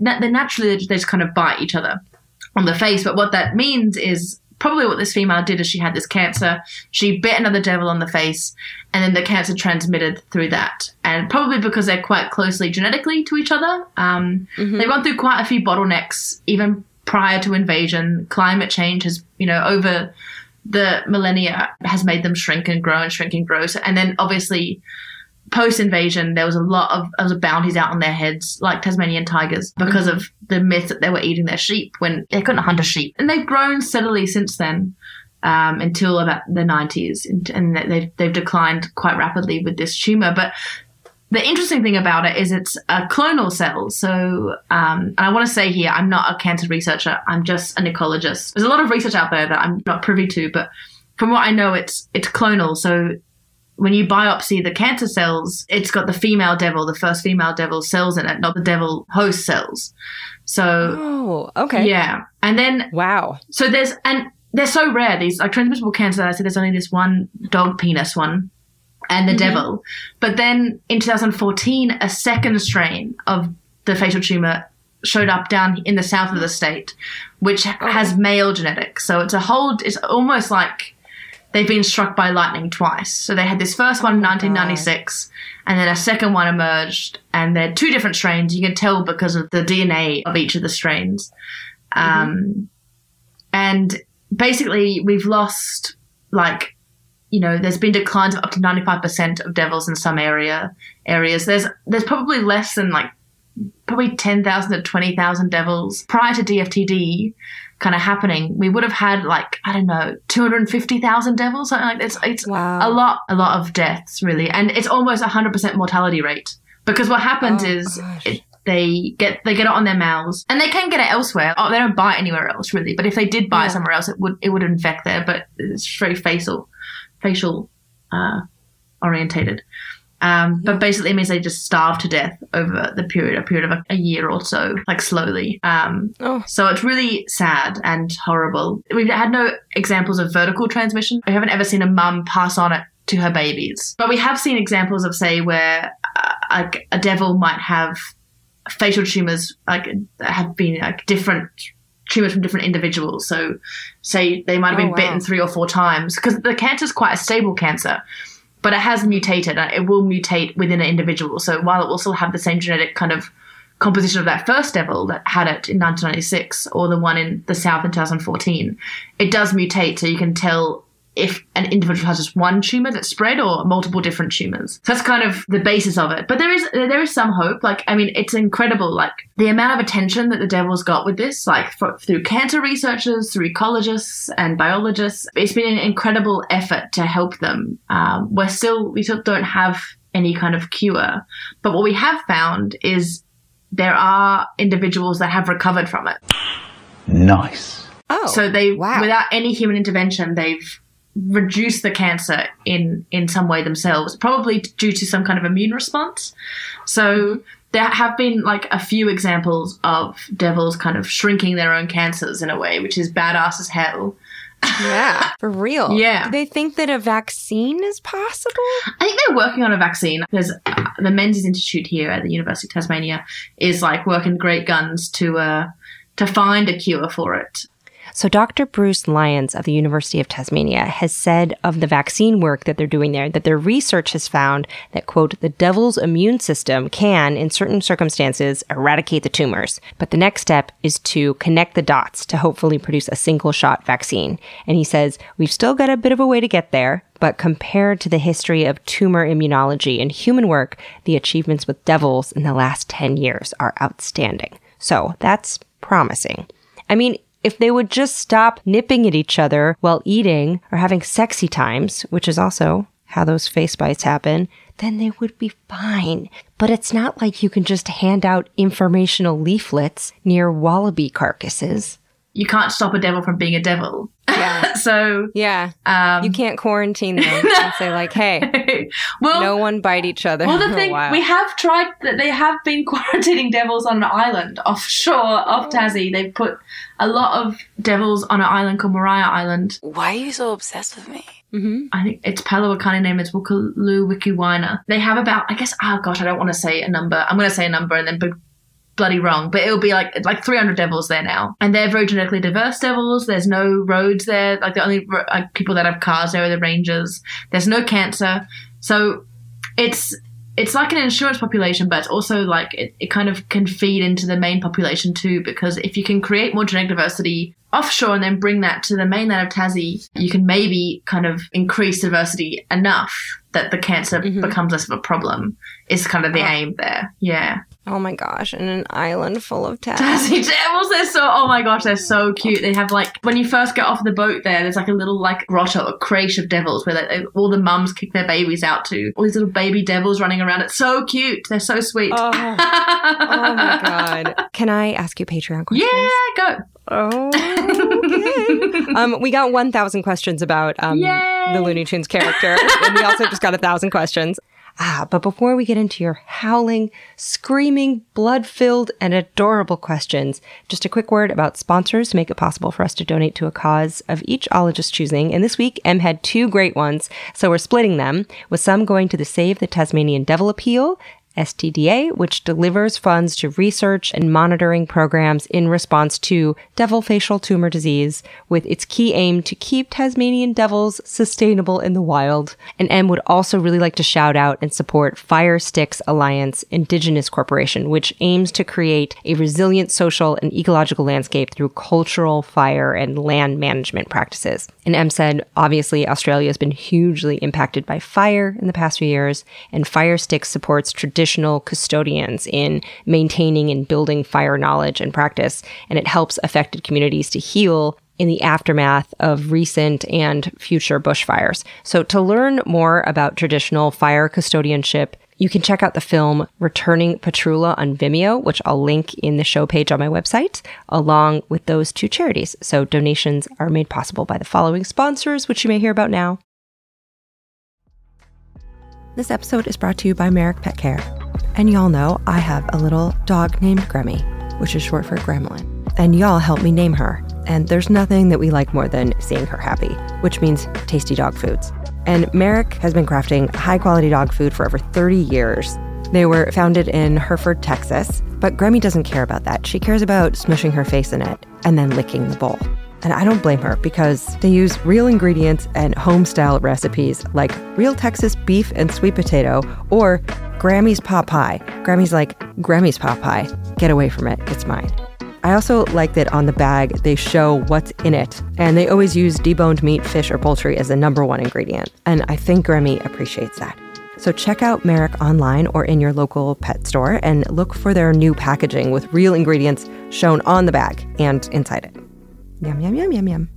they just kind of bite each other on the face. But what that means is probably what this female did is she had this cancer. She bit another devil on the face, and then the cancer transmitted through that. And probably because they're quite closely genetically to each other, they've gone through quite a few bottlenecks, even prior to invasion. Climate change has, over the millennia has made them shrink and grow. And then obviously post-invasion, there was a lot of bounties out on their heads, like Tasmanian tigers, because of the myth that they were eating their sheep when they couldn't hunt a sheep. And they've grown steadily since then until about the 90s. And they've declined quite rapidly with this tumor. But the interesting thing about it is it's a clonal cell. So, and I want to say here, I'm not a cancer researcher. I'm just an ecologist. There's a lot of research out there that I'm not privy to, but from what I know, it's clonal. So when you biopsy the cancer cells, it's got the first female devil cells in it, not the devil host cells. So, oh, okay. Yeah. And then, wow. So they're so rare, these like transmissible cancer. I said there's only this one dog penis one. And the devil. But then in 2014, a second strain of the facial tumor showed up down in the south of the state, which has male genetics. So it's almost like they've been struck by lightning twice. So they had this first one in 1996, and then a second one emerged, and they're two different strains. You can tell because of the DNA of each of the strains. And basically we've lost there's been declines of up to 95% of devils in some areas. There's probably less than probably 10,000 to 20,000 devils. Prior to DFTD kind of happening, we would have had 250,000 devils, something like that. It's wow. a lot of deaths, really. And it's almost 100% mortality rate, because what happens is they get it on their mouths, and they can get it elsewhere. They don't bite anywhere else, really. But if they did bite somewhere else, it would infect there. But it's very facial orientated. But basically it means they just starve to death over a period of a year or so, slowly. So it's really sad and horrible. We've had no examples of vertical transmission. We haven't ever seen a mum pass on it to her babies. But we have seen examples of, say, where a devil might have facial tumors, have been different tumors from different individuals. So say they might have been bitten 3 or 4 times, because the cancer is quite a stable cancer, but it has mutated. It will mutate within an individual. So while it will still have the same genetic kind of composition of that first devil that had it in 1996 or the one in the south in 2014, it does mutate. So you can tell if an individual has just one tumor that's spread or multiple different tumors. So that's kind of the basis of it. But there is some hope. Like, I mean, it's incredible. Like the amount of attention that the Devil's got with this, like through cancer researchers, through ecologists and biologists, it's been an incredible effort to help them. We still don't have any kind of cure. But what we have found is there are individuals that have recovered from it. Nice. Oh, so without any human intervention, they've reduced the cancer in some way themselves, probably due to some kind of immune response. So there have been like a few examples of devils kind of shrinking their own cancers in a way, which is badass as hell. Yeah, for real. Yeah. Do they think that a vaccine is possible? I think they're working on a vaccine. There's the Menzies Institute here at the University of Tasmania is like working great guns to find a cure for it. So Dr. Bruce Lyons of the University of Tasmania has said of the vaccine work that they're doing there that their research has found that, quote, the devil's immune system can, in certain circumstances, eradicate the tumors. But the next step is to connect the dots to hopefully produce a single-shot vaccine. And he says, we've still got a bit of a way to get there, but compared to the history of tumor immunology and human work, the achievements with devils in the last 10 years are outstanding. So that's promising. I mean, if they would just stop nipping at each other while eating or having sexy times, which is also how those face bites happen, then they would be fine. But it's not like you can just hand out informational leaflets near wallaby carcasses. You can't stop a devil from being a devil. Yeah. So yeah, you can't quarantine them and say like, hey, well, no one bite each other. Well, the thing, we have tried that. They have been quarantining devils on an island offshore off Tassie. They've put a lot of devils on an island called Maria Island. Why are you so obsessed with me? Mm-hmm. I think its Palawakani name is Wukalu Wikiwina. They have about, I guess, oh gosh, I don't want to say a number. I'm going to say a number and then bloody wrong, but it'll be like 300 devils there now, and they're very genetically diverse devils. There's no roads there. Like the only people that have cars there are the rangers. There's no cancer, so it's like an insurance population, but it's also like it kind of can feed into the main population too, because if you can create more genetic diversity offshore and then bring that to the mainland of Tassie, you can maybe kind of increase diversity enough that the cancer becomes less of a problem. Is kind of the aim there. Yeah. Oh my gosh, and an island full of Tassie devils. Oh my gosh, they're so cute. They have like, when you first get off the boat there's like a little like grotto, a crate of devils where all the mums kick their babies out to. All these little baby devils running around. It's so cute. They're so sweet. Oh my God. Can I ask you Patreon questions? Yeah, go. Okay. We got 1,000 questions about the Looney Tunes character, and we also just got 1,000 questions. But before we get into your howling, screaming, blood-filled, and adorable questions, just a quick word about sponsors to make it possible for us to donate to a cause of each ologist's choosing. And this week, Em had 2 great ones, so we're splitting them, with some going to the Save the Tasmanian Devil Appeal, STDA, which delivers funds to research and monitoring programs in response to devil facial tumor disease, with its key aim to keep Tasmanian devils sustainable in the wild. And Em would also really like to shout out and support Fire Sticks Alliance Indigenous Corporation, which aims to create a resilient social and ecological landscape through cultural fire and land management practices. And Em said, obviously, Australia has been hugely impacted by fire in the past few years, and Fire Sticks supports traditional custodians in maintaining and building fire knowledge and practice, and it helps affected communities to heal in the aftermath of recent and future bushfires. So to learn more about traditional fire custodianship, you can check out the film Returning Patrula on Vimeo, which I'll link in the show page on my website, along with those 2 charities. So donations are made possible by the following sponsors, which you may hear about now. This episode is brought to you by Merrick Pet Care. And y'all know I have a little dog named Gremmy, which is short for Gremlin. And y'all helped me name her. And there's nothing that we like more than seeing her happy, which means tasty dog foods. And Merrick has been crafting high-quality dog food for over 30 years. They were founded in Hereford, Texas, but Gremmy doesn't care about that. She cares about smushing her face in it and then licking the bowl. And I don't blame her, because they use real ingredients and home-style recipes like real Texas beef and sweet potato, or Grammy's pot pie. Grammy's like, Grammy's pot pie. Get away from it. It's mine. I also like that on the bag, they show what's in it. And they always use deboned meat, fish, or poultry as the number one ingredient. And I think Gremmy appreciates that. So check out Merrick online or in your local pet store and look for their new packaging with real ingredients shown on the bag and inside it. Yum, yum, yum, yum, yum.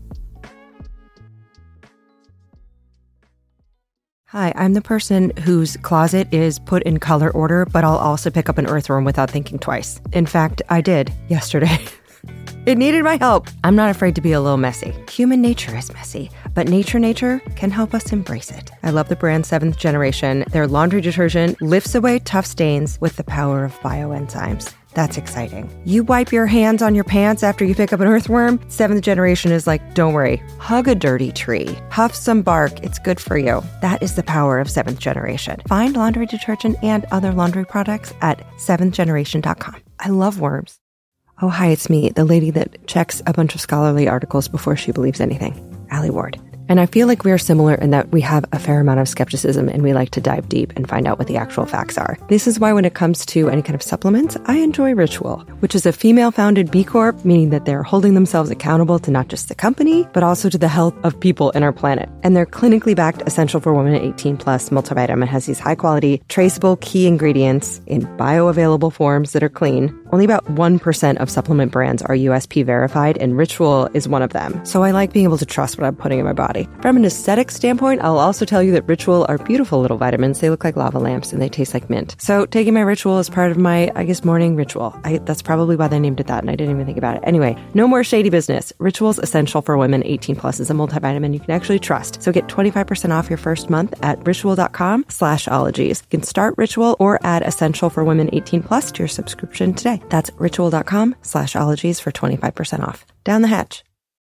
Hi, I'm the person whose closet is put in color order, but I'll also pick up an earthworm without thinking twice. In fact, I did yesterday. It needed my help. I'm not afraid to be a little messy. Human nature is messy, but nature can help us embrace it. I love the brand 7th Generation. Their laundry detergent lifts away tough stains with the power of bioenzymes. That's exciting. You wipe your hands on your pants after you pick up an earthworm? 7th Generation is like, don't worry, hug a dirty tree. Huff some bark, it's good for you. That is the power of 7th Generation. Find laundry detergent and other laundry products at 7thgeneration.com. I love worms. Oh, hi, it's me, the lady that checks a bunch of scholarly articles before she believes anything, Allie Ward. And I feel like we are similar in that we have a fair amount of skepticism and we like to dive deep and find out what the actual facts are. This is why when it comes to any kind of supplements, I enjoy Ritual, which is a female-founded B Corp, meaning that they're holding themselves accountable to not just the company, but also to the health of people in our planet. And their clinically backed Essential for Women 18 Plus multivitamin has these high-quality, traceable key ingredients in bioavailable forms that are clean. Only about 1% of supplement brands are USP verified, and Ritual is one of them. So I like being able to trust what I'm putting in my body. From an aesthetic standpoint, I'll also tell you that Ritual are beautiful little vitamins. They look like lava lamps and they taste like mint. So taking my Ritual is part of my, morning ritual. That's probably why they named it that, and I didn't even think about it. Anyway, no more shady business. Ritual's Essential for Women 18 Plus is a multivitamin you can actually trust. So get 25% off your first month at ritual.com/ologies. You can start Ritual or add Essential for Women 18 Plus to your subscription today. That's ritual.com/ologies for 25% off. Down the hatch.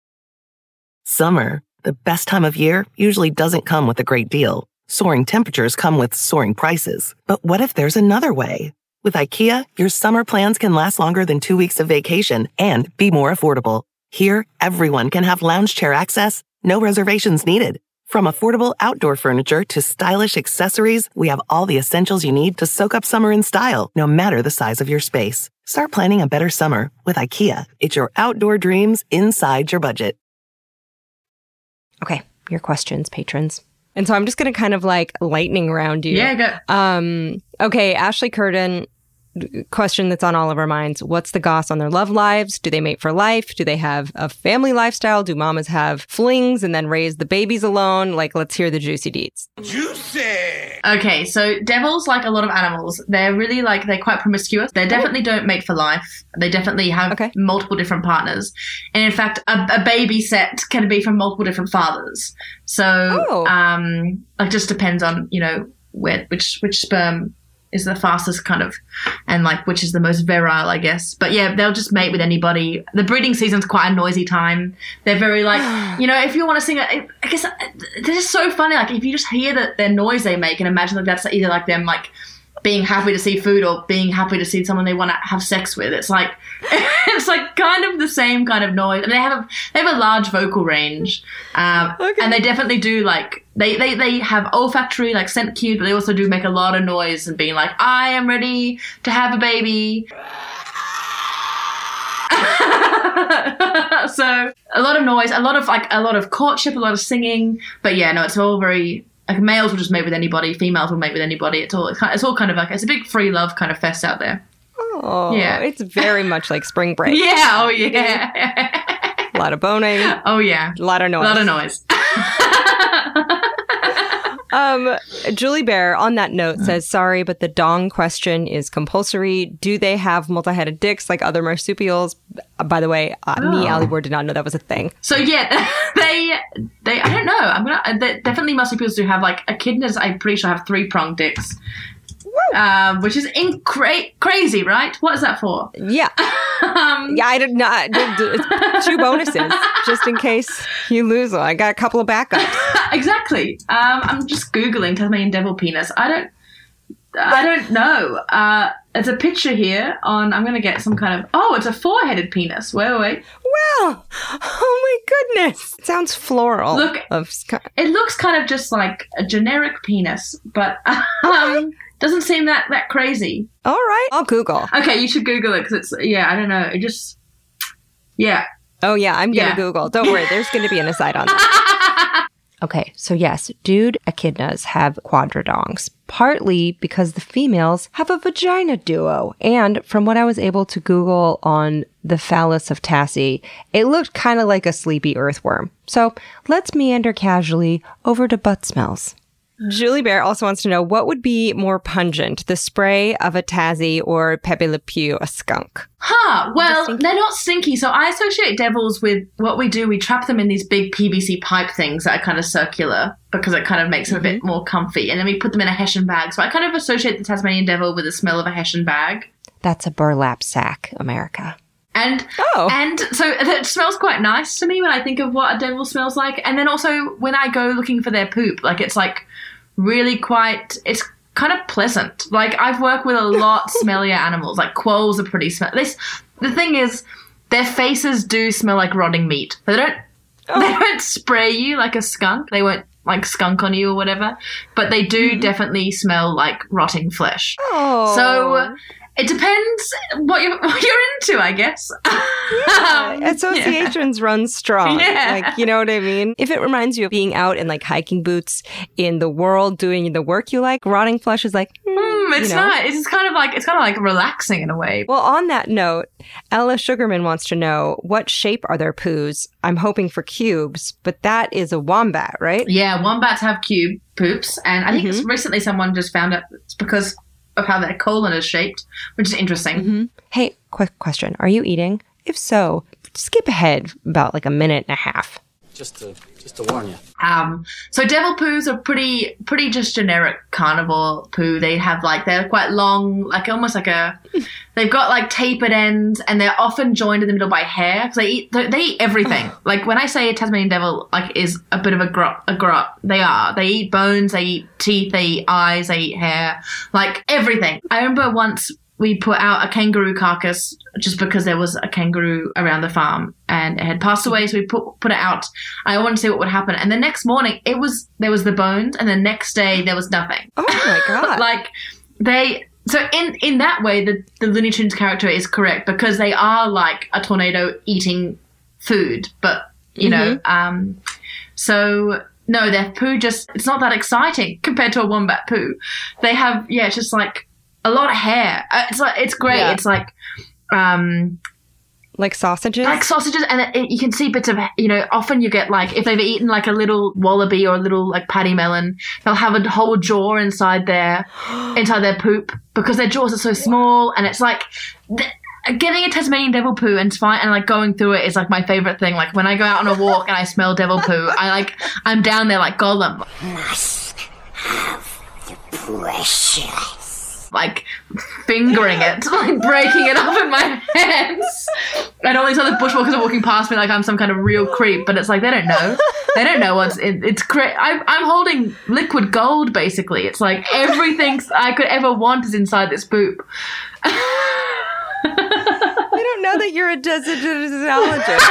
Summer, the best time of year, usually doesn't come with a great deal. Soaring temperatures come with soaring prices. But what if there's another way? With IKEA, your summer plans can last longer than 2 weeks of vacation and be more affordable. Here, everyone can have lounge chair access, no reservations needed. From affordable outdoor furniture to stylish accessories, we have all the essentials you need to soak up summer in style, no matter the size of your space. Start planning a better summer with IKEA. It's your outdoor dreams inside your budget. Okay, your questions, patrons. And so I'm just going to kind of like lightning round you. Yeah, go. Okay, Ashley Curtin, question that's on all of our minds. What's the goss on their love lives? Do they mate for life? Do they have a family lifestyle? Do mamas have flings and then raise the babies alone? Like, let's hear the juicy deets. Juicy! Okay, so devils, like a lot of animals, they're really they're quite promiscuous. They definitely don't mate for life. They definitely have multiple different partners. And in fact, a baby set can be from multiple different fathers. So, it just depends on, which sperm is the fastest kind of, and which is the most virile, I guess. But yeah, they'll just mate with anybody. The breeding season's quite a noisy time. They're very if you want to sing, I guess they're just so funny. If you just hear their noise they make and imagine that that's either them being happy to see food or being happy to see someone they want to have sex with. It's it's kind of the same kind of noise. And they have a large vocal range. And they definitely do they have olfactory scent cues, but they also do make a lot of noise and being I am ready to have a baby. So a lot of noise, a lot of courtship, a lot of singing. But yeah, no, it's all very males will just mate with anybody, females will mate with anybody. It's all kind of it's a big free love kind of fest out there. Oh, yeah, it's very much like spring break. Yeah, oh yeah. A lot of boning. Oh yeah, a lot of noise. A lot of noise. Julie Bear, on that note, says, sorry, but the dong question is compulsory. Do they have multi-headed dicks like other marsupials? By the way, me, Allie Ward, did not know that was a thing. So yeah, they I don't know. Definitely marsupials do have echidnas. I'm pretty sure have 3-pronged dicks. Which is crazy, right? What is that for? Yeah. Yeah, I did not. It's 2 bonuses, just in case you lose one. I got a couple of backups. Exactly. I'm just Googling Tasmanian devil penis. I don't know. There's a picture here on, I'm going to get some kind of, it's a 4-headed penis. Wait. Well, oh my goodness. It sounds floral. Look, it looks kind of just like a generic penis, but doesn't seem that crazy. All right. I'll Google. Okay, you should Google it because I don't know. Yeah. Oh, yeah, I'm going to Google. Don't worry, there's going to be an aside on that. Okay, so yes, dude echidnas have quadrodongs, partly because the females have a vagina duo. And from what I was able to Google on the phallus of Tassie, it looked kind of like a sleepy earthworm. So let's meander casually over to butt smells. Julie Bear also wants to know, what would be more pungent, the spray of a Tassie or Pepe Le Pew, a skunk? Well, they're not stinky. So I associate devils with what we do. We trap them in these big PVC pipe things that are kind of circular because it kind of makes them a bit more comfy. And then we put them in a Hessian bag. So I kind of associate the Tasmanian devil with the smell of a Hessian bag. That's a burlap sack, America. And so that smells quite nice to me when I think of what a devil smells like. And then also when I go looking for their poop, like it's like really quite, it's kind of pleasant. Like I've worked with a lot smellier animals, like quolls are pretty smelly. The thing is, their faces do smell like rotting meat. They don't spray you like a skunk. They won't like skunk on you or whatever, but they do definitely smell like rotting flesh. Oh. So it depends what you're into, I guess. Associations run strong. Yeah. Like, you know what I mean? If it reminds you of being out in like hiking boots in the world doing the work you like, rotting flesh is like, it's not. It's kind of like relaxing in a way. Well, on that note, Ella Sugarman wants to know, what shape are their poos? I'm hoping for cubes, but that is a wombat, right? Yeah, wombats have cube poops, and I think recently someone just found out it's because of how their colon is shaped, which is interesting. Hey, quick question. Are you eating? If so, skip ahead about like a minute and a half. Just to warn you. So devil poos are pretty just generic carnivore poo. They have like, they're quite long, like almost like they've got like tapered ends, and they're often joined in the middle by hair. So they eat everything. Like when I say a Tasmanian devil like is a bit of a grot, they eat bones, they eat teeth, they eat eyes, they eat hair, like everything. I remember once we put out a kangaroo carcass just because there was a kangaroo around the farm and it had passed away. So we put it out. I wanted to see what would happen. And the next morning there was the bones, and the next day there was nothing. Oh my God. So in that way, the Looney Tunes character is correct because they are like a tornado eating food. But, you know, so no, their poo it's not that exciting compared to a wombat poo. They have, it's just like a lot of hair. It's great. Yeah. It's like sausages? Like sausages, and you can see bits of, often you get like, if they've eaten like a little wallaby or a little like paddy melon, they'll have a whole jaw inside their poop because their jaws are so small, and it's like, getting a Tasmanian devil poo and like going through it is like my favorite thing. Like when I go out on a walk and I smell devil poo, I'm down there like Gollum. Must have the precious. Like fingering it, like breaking it up in my hands. And all these other bushwalkers are walking past me like I'm some kind of real creep, but it's like they don't know. They don't know it's I'm holding liquid gold basically. It's like everything I could ever want is inside this poop. I don't know that you're a zoologist.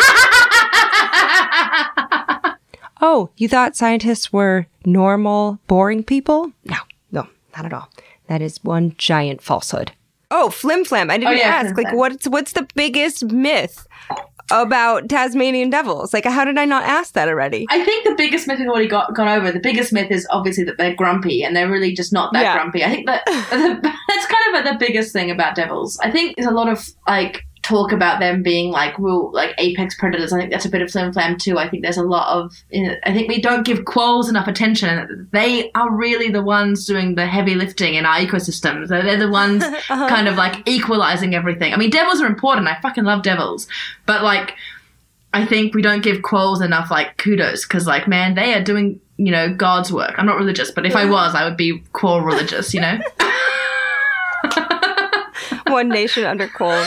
Oh, you thought scientists were normal, boring people? No, not at all. That is one giant falsehood. Oh, Flim Flam. I didn't ask. Like, what's the biggest myth about Tasmanian devils? Like, how did I not ask that already? I think the biggest myth we've already gone over. The biggest myth is obviously that they're grumpy, and they're really just not that grumpy. I think that that's kind of the biggest thing about devils. I think there's a lot of like talk about them being like real like apex predators. I think that's a bit of Flim Flam too. I think there's a lot of, I think we don't give quolls enough attention. They are really the ones doing the heavy lifting in our ecosystems. They're the ones kind of like equalizing everything. I mean, devils are important. I fucking love devils, but like I think we don't give quolls enough like kudos because like, man, they are doing, God's work. I'm not religious, but if I was, I would be quoll religious, One nation under quoll.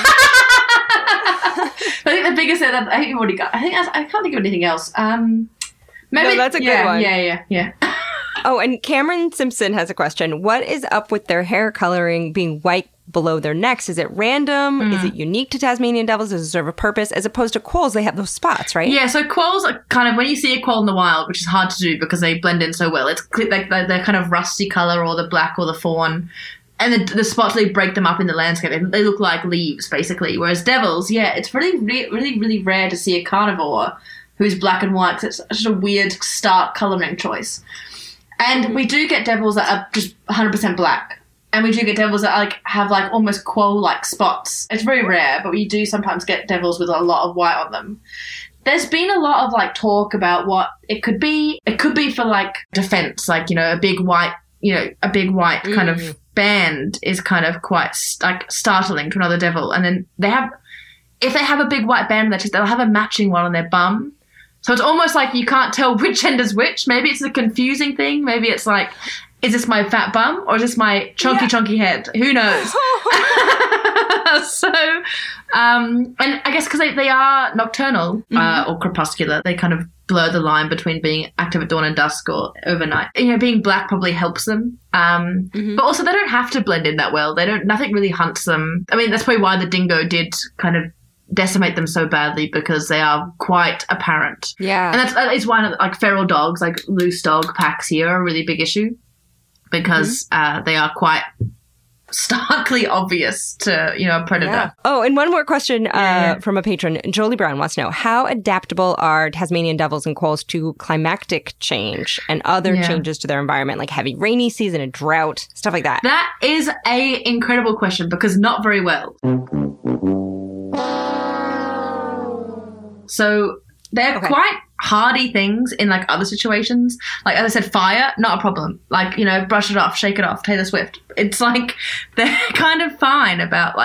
I think the biggest thing that I think you've already got. I can't think of anything else. Maybe no, that's a good one. Yeah. Oh, and Cameron Simpson has a question. What is up with their hair coloring being white below their necks? Is it random? Is it unique to Tasmanian devils? Does it serve a purpose? As opposed to quolls, they have those spots, right? Yeah, so quolls are kind of, when you see a quoll in the wild, which is hard to do because they blend in so well, it's like they're kind of rusty color or the black or the fawn. and the spots, they break them up in the landscape. They look like leaves, basically. Whereas devils, it's really rare to see a carnivore who's black and white, because it's such a weird, stark colouring choice. And we do get devils that are just 100% black. And we do get devils that have almost quoll-like spots. It's very rare, but we do sometimes get devils with a lot of white on them. There's been a lot of talk about what it could be. It could be for defense, a big white, kind of band is kind of quite startling to another devil. And then if they have a big white band on their chest, they'll have a matching one on their bum. So it's almost like you can't tell which end is which. Maybe it's a confusing thing. Maybe it's is this my fat bum or is this my chunky head? Who knows? And I guess because they are nocturnal or crepuscular, they kind of blur the line between being active at dawn and dusk or overnight. Being black probably helps them. But also they don't have to blend in that well. Nothing really hunts them. I mean, that's probably why the dingo did kind of decimate them so badly, because they are quite apparent. Yeah. And that is why feral dogs, loose dog packs here are a really big issue, because they are quite starkly obvious to, a predator. Yeah. Oh, and one more question from a patron. Jolie Brown wants to know, how adaptable are Tasmanian devils and quolls to climatic change and other changes to their environment, like heavy rainy season and drought, stuff like that? That is a incredible question, because not very well. So they're quite hardy things in other situations. As I said, fire, not a problem. Brush it off, shake it off, Taylor Swift. It's they're kind of fine about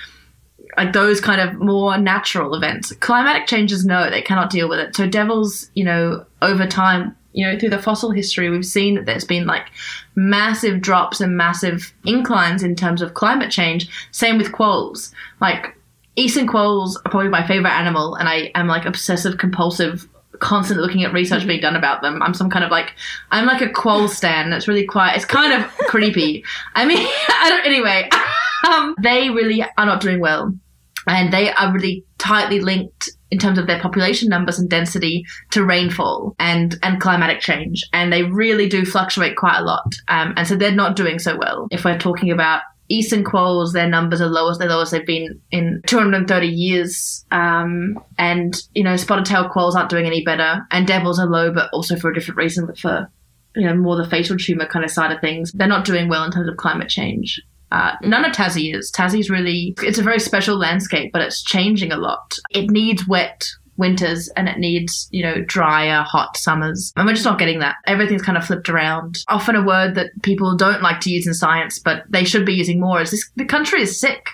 those kind of more natural events. Climatic changes, no, they cannot deal with it. So devils, over time, through the fossil history, we've seen that there's been massive drops and massive inclines in terms of climate change. Same with quolls. Eastern quolls are probably my favorite animal, and I am obsessive compulsive, constantly looking at research being done about them. I'm some kind of I'm a quoll stan. It's really quite, it's kind of creepy. I mean, anyway, they really are not doing well, and they are really tightly linked in terms of their population numbers and density to rainfall and climatic change, and they really do fluctuate quite a lot. And so they're not doing so well. If we're talking about Eastern quolls, their numbers are the lowest they've been in 230 years. And, spotted tail quolls aren't doing any better. And devils are low, but also for a different reason, for, more the facial tumour kind of side of things. They're not doing well in terms of climate change. None of Tassie is. Tassie's really, it's a very special landscape, but it's changing a lot. It needs wet winters and it needs, drier, hot summers. And we're just not getting that. Everything's kind of flipped around. Often a word that people don't like to use in science, but they should be using more, is the country is sick.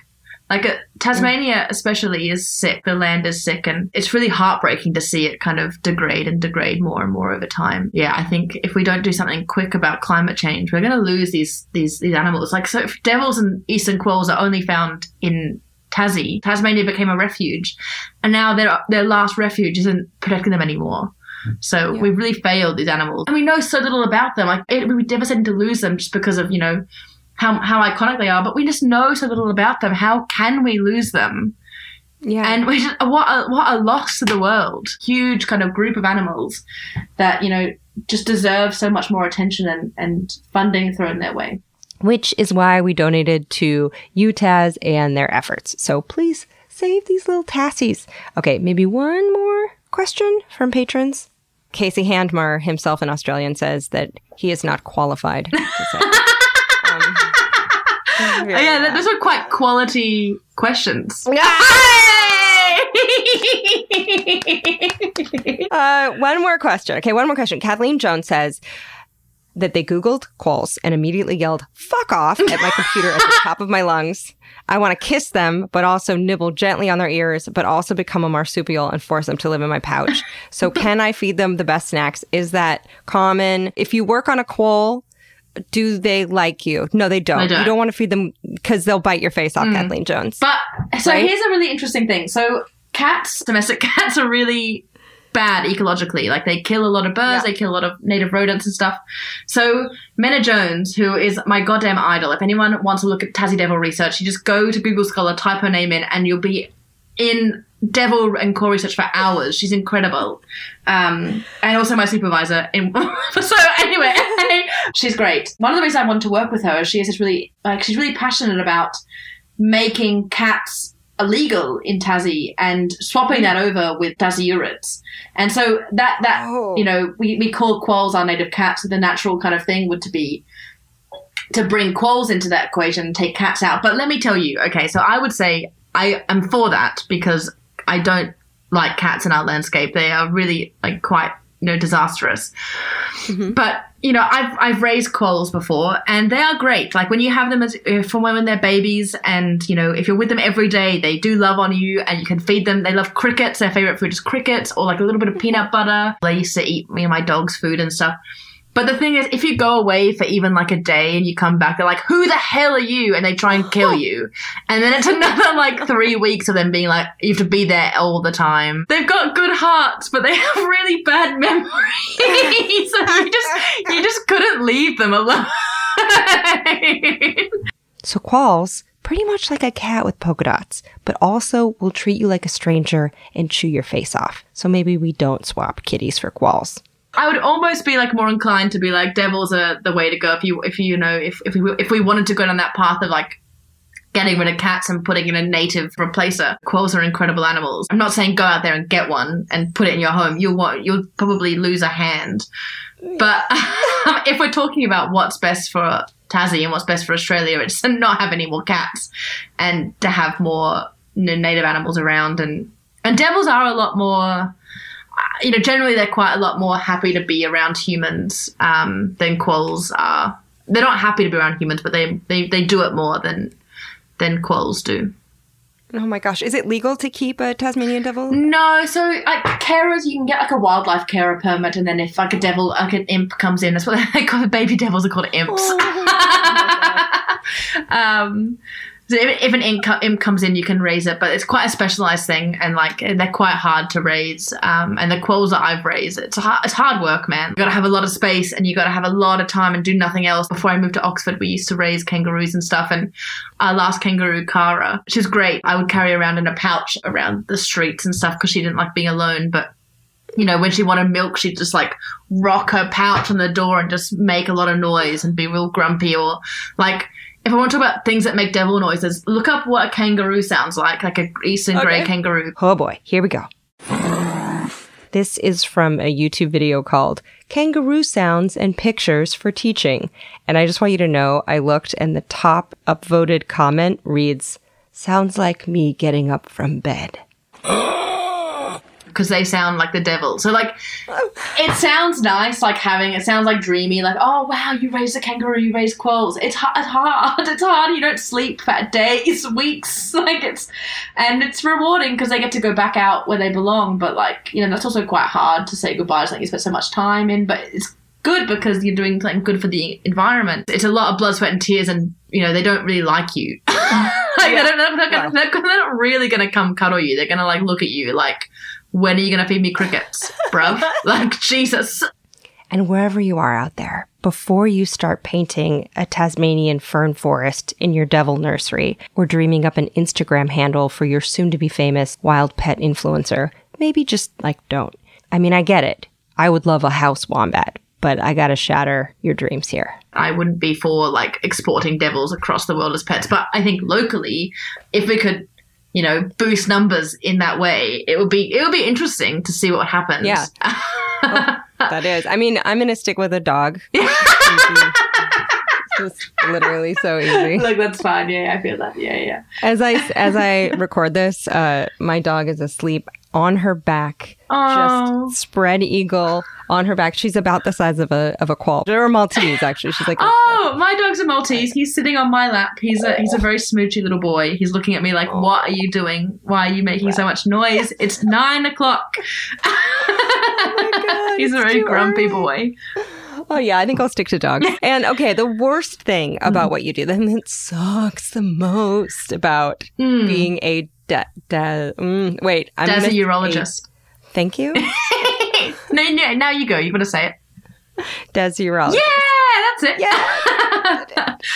Tasmania especially is sick. The land is sick, and it's really heartbreaking to see it kind of degrade more and more over time. Yeah, I think if we don't do something quick about climate change, we're going to lose these animals. So if devils and eastern quolls are only found in Tassie, Tasmania became a refuge, and now their last refuge isn't protecting them anymore. So we've really failed these animals, and we know so little about them. It would be devastating to lose them just because of how iconic they are, but we just know so little about them. How can we lose them? Yeah, and what a loss to the world. Huge kind of group of animals that just deserve so much more attention and funding thrown their way. Which is why we donated to UTAS and their efforts. So please save these little tassies. Okay, maybe one more question from patrons. Casey Handmar, himself an Australian, says that he is not qualified to say. Those are quite quality questions. One more question. Okay, one more question. Kathleen Jones says that they Googled quolls and immediately yelled, "Fuck off," at my computer at the top of my lungs. I want to kiss them, but also nibble gently on their ears, but also become a marsupial and force them to live in my pouch. So can I feed them the best snacks? Is that common? If you work on a quoll, do they like you? No, they don't. You don't want to feed them because they'll bite your face off, Kathleen Jones. But so here's a really interesting thing. So domestic cats are really bad ecologically. They kill a lot of birds, they kill a lot of native rodents and stuff. So Menna Jones, who is my goddamn idol, if anyone wants to look at Tassie Devil research, you just go to Google Scholar, type her name in, and you'll be in Devil and core research for hours. She's incredible. And also my supervisor. So anyway, she's great. One of the reasons I wanted to work with her is she has this really, she's really passionate about making cats illegal in Tassie and swapping that over with Tassiurids. And so we call quolls our native cats. So the natural kind of thing would be to bring quolls into that equation and take cats out. But let me tell you, okay, so I would say I am for that because I don't like cats in our landscape. They are really quite, disastrous. Mm-hmm. But, I've raised quolls before and they are great. Like when you have them from when they're babies and, if you're with them every day, they do love on you and you can feed them. They love crickets. Their favorite food is crickets or like a little bit of peanut butter. They used to eat my dog's food and stuff. But the thing is, if you go away for even like a day and you come back, they're like, who the hell are you? And they try and kill you. And then it's another 3 weeks of them being like, you have to be there all the time. They've got good hearts, but they have really bad memories. So you just couldn't leave them alone. So quolls, pretty much like a cat with polka dots, but also will treat you like a stranger and chew your face off. So maybe we don't swap kitties for quolls. I would almost be more inclined to be like devils are the way to go if we wanted to go down that path of getting rid of cats and putting in a native replacer. Quolls are incredible animals. I'm not saying go out there and get one and put it in your home. You'll probably lose a hand. But if we're talking about what's best for Tassie and what's best for Australia, it's to not have any more cats and to have more native animals around. And devils are a lot more. Generally they're quite a lot more happy to be around humans than quolls are. They're not happy to be around humans, but they do it more than quolls do. Oh my gosh. Is it legal to keep a Tasmanian devil? No. So carers, you can get a wildlife carer permit, and then if a devil, an imp comes in, that's what they call baby devils are called imps. So if an imp comes in, you can raise it, but it's quite a specialized thing, and they're quite hard to raise. And the quolls that I've raised, it's hard work, man. You got to have a lot of space, and you got to have a lot of time and do nothing else. Before I moved to Oxford, we used to raise kangaroos and stuff. And our last kangaroo, Cara, she's great. I would carry around in a pouch around the streets and stuff because she didn't like being alone. But when she wanted milk, she'd just rock her pouch on the door and just make a lot of noise and be real grumpy, or if I want to talk about things that make devil noises, look up what a kangaroo sounds like a eastern grey kangaroo. Oh boy, here we go. This is from a YouTube video called Kangaroo Sounds and Pictures for Teaching. And I just want you to know, I looked and the top upvoted comment reads, sounds like me getting up from bed. Because they sound like the devil. So it sounds nice, it sounds dreamy, oh wow, you raised a kangaroo, you raised quolls. It's hard. You don't sleep for days, weeks. And it's rewarding because they get to go back out where they belong. But that's also quite hard to say goodbye to you spent so much time in. But it's good because you're doing something good for the environment. It's a lot of blood, sweat, and tears, and they don't really like you. They're not really gonna come cuddle you. They're gonna look at you when are you going to feed me crickets, bruv? Jesus. And wherever you are out there, before you start painting a Tasmanian fern forest in your devil nursery or dreaming up an Instagram handle for your soon-to-be famous wild pet influencer, maybe just, don't. I mean, I get it. I would love a house wombat, but I gotta shatter your dreams here. I wouldn't be for, exporting devils across the world as pets, but I think locally, if we could boost numbers in that way, it would be interesting to see what happens. Yeah. That is. I mean, I'm going to stick with a dog. Just literally so easy. That's fine. Yeah, I feel that. Yeah. As I record this, my dog is asleep on her back. Oh. Just spread eagle on her back. She's about the size of a quoll. Or a Maltese, actually. She's my dog's a Maltese. He's sitting on my lap. He's a very smoochy little boy. He's looking at me what are you doing? Why are you making so much noise? It's 9:00. Oh my God, he's a very grumpy boy. Oh, yeah, I think I'll stick to dogs. And, okay, the worst thing about what you do, that sucks the most about being a wait, I'm a urologist. Thank you. No, now you go. You've got to say it. Desirologist. Yeah, that's it. Yeah.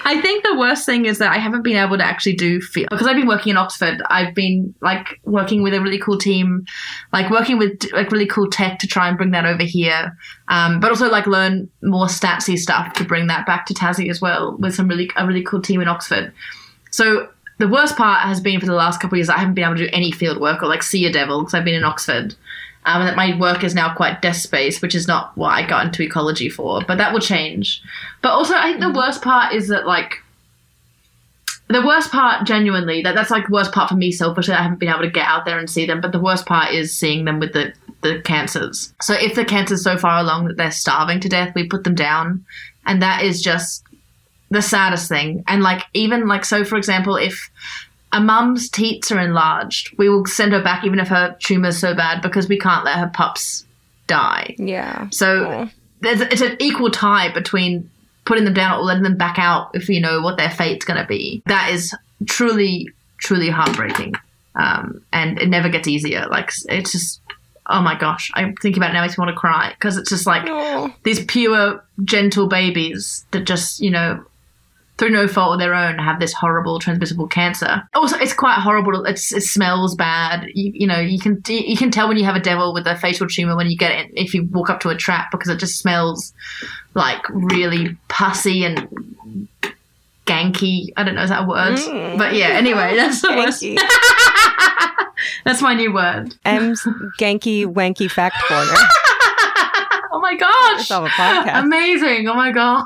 I think the worst thing is that I haven't been able to actually do field, because I've been working in Oxford. I've been like working with a really cool team, like working with like really cool tech to try and bring that over here. But also like learn more statsy stuff to bring that back to Tassie as well with a really cool team in Oxford. So the worst part has been for the last couple of years, I haven't been able to do any field work or like see a devil because I've been in Oxford. And that my work is now quite desk-based, which is not what I got into ecology for. But that will change. But also, I think the worst part is that, like, the worst part, genuinely, that's, like, the worst part for me selfishly. I haven't been able to get out there and see them. But the worst part is seeing them with the cancers. So if the cancer's so far along that they're starving to death, we put them down. And that is just the saddest thing. And, like, even, like, so, for example, if a mum's teats are enlarged, we will send her back even if her tumour's so bad because we can't let her pups die. Yeah. So it's an equal tie between putting them down or letting them back out if you know what their fate's going to be. That is truly, truly heartbreaking. And it never gets easier. Like, it's just, oh my gosh, I'm thinking about it now, it makes me want to cry because it's just like these pure, gentle babies that just, you know, through no fault of their own, have this horrible transmissible cancer. Also, it's quite horrible. It smells bad. You know, you can tell when you have a devil with a facial tumor when you get it if you walk up to a trap because it just smells like really pussy and ganky. I don't know, is that a word? But yeah, anyway, that's the worst. That's my new word. M's ganky wanky fact corner. Oh my gosh. It's all a podcast. Amazing. Oh my god.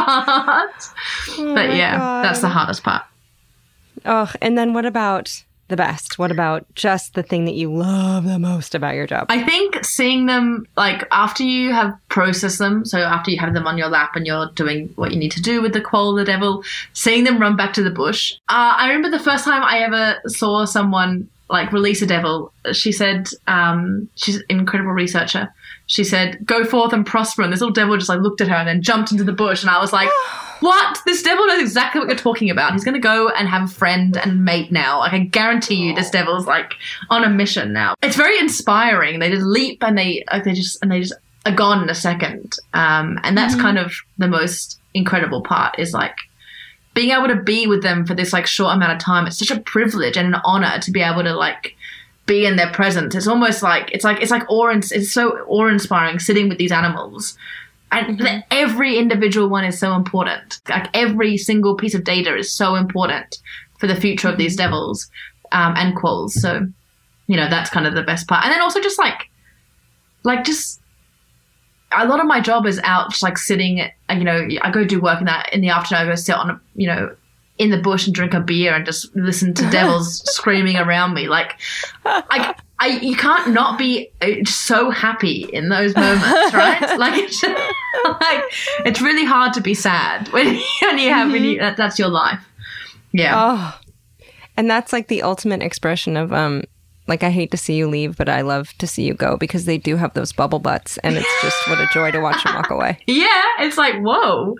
But yeah, that's the hardest part. Oh, and then what about the best? What about just the thing that you love the most about your job? I think seeing them, like, after you have processed them, so after you have them on your lap and you're doing what you need to do with the quoll of the devil, seeing them run back to the bush. I remember the first time I ever saw someone, like, release a devil, she said, she's an incredible researcher, she said, go forth and prosper. And this little devil just like looked at her and then jumped into the bush. And I was like, what? This devil knows exactly what you're talking about. He's going to go and have a friend and mate now. Like, I guarantee you this devil's like on a mission now. It's very inspiring. They just leap and they just are gone in a second. And that's kind of the most incredible part is like being able to be with them for this like short amount of time. It's such a privilege and an honor to be able to like be in their presence. It's almost like it's so awe-inspiring sitting with these animals, and every individual one is so important. Like every single piece of data is so important for the future of these devils and quolls. So, you know, that's kind of the best part. And then also just just a lot of my job is out just like sitting. You know, I go do work in the afternoon. I go sit on in the bush and drink a beer and just listen to devils screaming around me. Like, you can't not be so happy in those moments, right? Like, it's really hard to be sad when that's your life. Yeah. Oh, and that's like the ultimate expression of like, I hate to see you leave, but I love to see you go, because they do have those bubble butts, and it's just what a joy to watch them walk away. Yeah, it's like, whoa.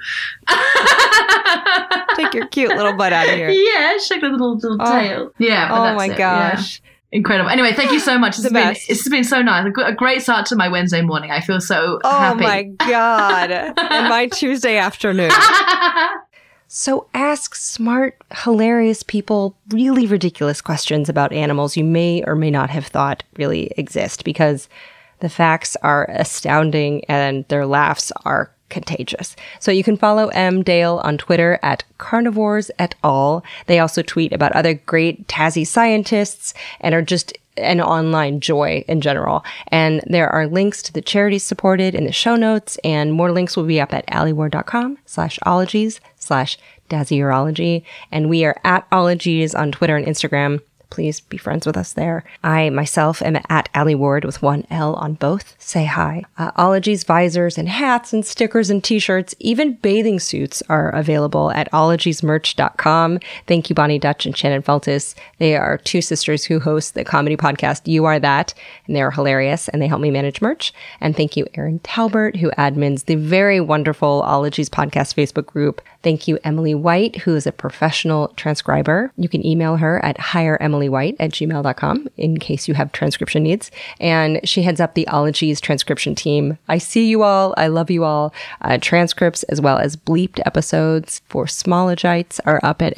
Take your cute little butt out of here. Yeah, shake the little tail. Yeah. But oh my gosh. Yeah. Incredible. Anyway, thank you so much. It's been so nice. A great start to my Wednesday morning. I feel so happy. Oh my God. And my Tuesday afternoon. So ask smart, hilarious people really ridiculous questions about animals you may or may not have thought really exist, because the facts are astounding and their laughs are contagious. So you can follow M. Dale on Twitter at Carnivores et al. They also tweet about other great Tassie scientists and are just an online joy in general. And there are links to the charities supported in the show notes, and more links will be up at alieward.com/ologies/Dassierology. And we are at Ologies on Twitter and Instagram. Please be friends with us there. I myself am at Ali Ward with one L on both. Say hi. Ologies visors and hats and stickers and t-shirts, even bathing suits are available at ologiesmerch.com. Thank you, Bonnie Dutch and Shannon Feltis. They are two sisters who host the comedy podcast You Are That, and they're hilarious, and they help me manage merch. And thank you, Erin Talbert, who admins the very wonderful Ologies podcast Facebook group. Thank you, Emily White, who is a professional transcriber. You can email her at hireemily allywhite@gmail.com in case you have transcription needs. And she heads up the Ologies transcription team. I see you all. I love you all. Transcripts as well as bleeped episodes for Smallogites are up at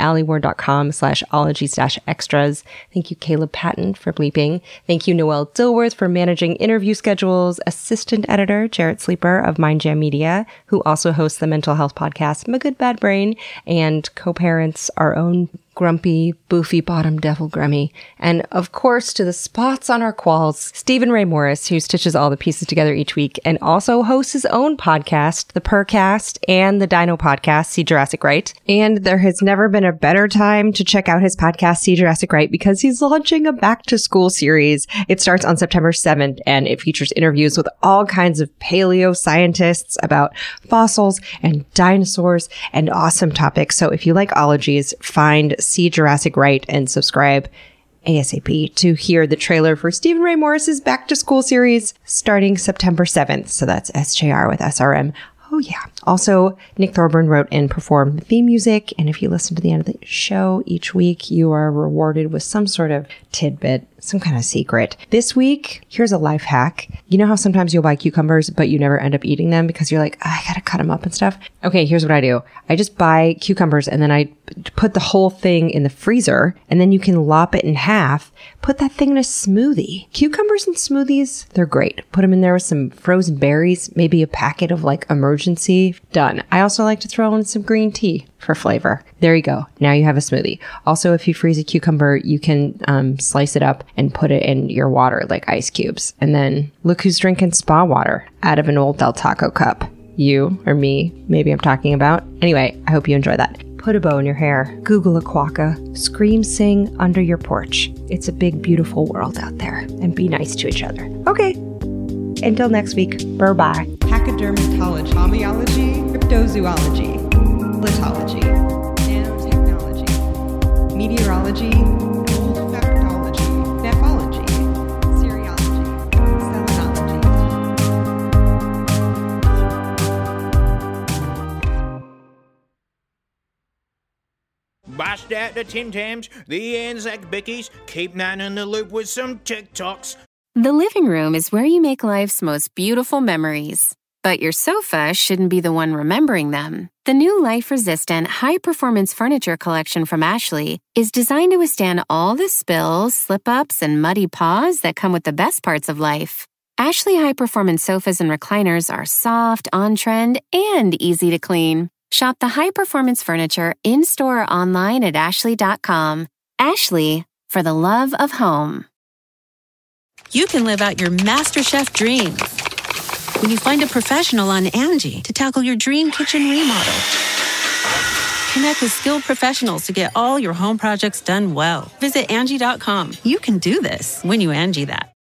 allyward.com/ologies-extras. Thank you, Caleb Patton, for bleeping. Thank you, Noelle Dilworth, for managing interview schedules. Assistant editor, Jarrett Sleeper of Mind Jam Media, who also hosts the mental health podcast, My Good Bad Brain, and co-parents our own grumpy, boofy bottom devil Grummy. And of course, to the spots on our qualls, Stephen Ray Morris, who stitches all the pieces together each week and also hosts his own podcast, the Purrcast and the Dino Podcast, See Jurassic Right. And there has never been a better time to check out his podcast, See Jurassic Right, because he's launching a back-to-school series. It starts on September 7th, and it features interviews with all kinds of paleo scientists about fossils and dinosaurs and awesome topics. So if you like ologies, find See Jurassic Right and subscribe ASAP to hear the trailer for Stephen Ray Morris's Back to School series starting September 7th. So that's SJR with SRM. Oh, yeah. Also, Nick Thorburn wrote and performed the theme music. And if you listen to the end of the show each week, you are rewarded with some sort of tidbit, some kind of secret. This week, here's a life hack. You know how sometimes you'll buy cucumbers, but you never end up eating them because you're like, I gotta cut them up and stuff. Okay, here's what I do. I just buy cucumbers and then I put the whole thing in the freezer, and then you can lop it in half, put that thing in a smoothie. Cucumbers and smoothies, they're great. Put them in there with some frozen berries, maybe a packet of like emergency. Done. I also like to throw in some green tea for flavor. There you go. Now you have a smoothie. Also, if you freeze a cucumber, you can slice it up and put it in your water like ice cubes. And then look who's drinking spa water out of an old Del Taco cup. You or me, maybe I'm talking about. Anyway, I hope you enjoy that. Put a bow in your hair. Google a quokka. Scream, sing under your porch. It's a big, beautiful world out there. And be nice to each other. Okay. Until next week. Bye-bye. Pachydermatology, homeology, cryptozoology, litology, nanotechnology, meteorology, olfactology, nephology, serology, selenology. Bust out the Tim Tams, the Anzac Bickies, keep man in the loop with some TikToks. The living room is where you make life's most beautiful memories. But your sofa shouldn't be the one remembering them. The new life-resistant, high-performance furniture collection from Ashley is designed to withstand all the spills, slip-ups, and muddy paws that come with the best parts of life. Ashley high-performance sofas and recliners are soft, on-trend, and easy to clean. Shop the high-performance furniture in-store or online at ashley.com. Ashley, for the love of home. You can live out your MasterChef dreams when you find a professional on Angie to tackle your dream kitchen remodel. Connect with skilled professionals to get all your home projects done well. Visit Angie.com. You can do this when you Angie that.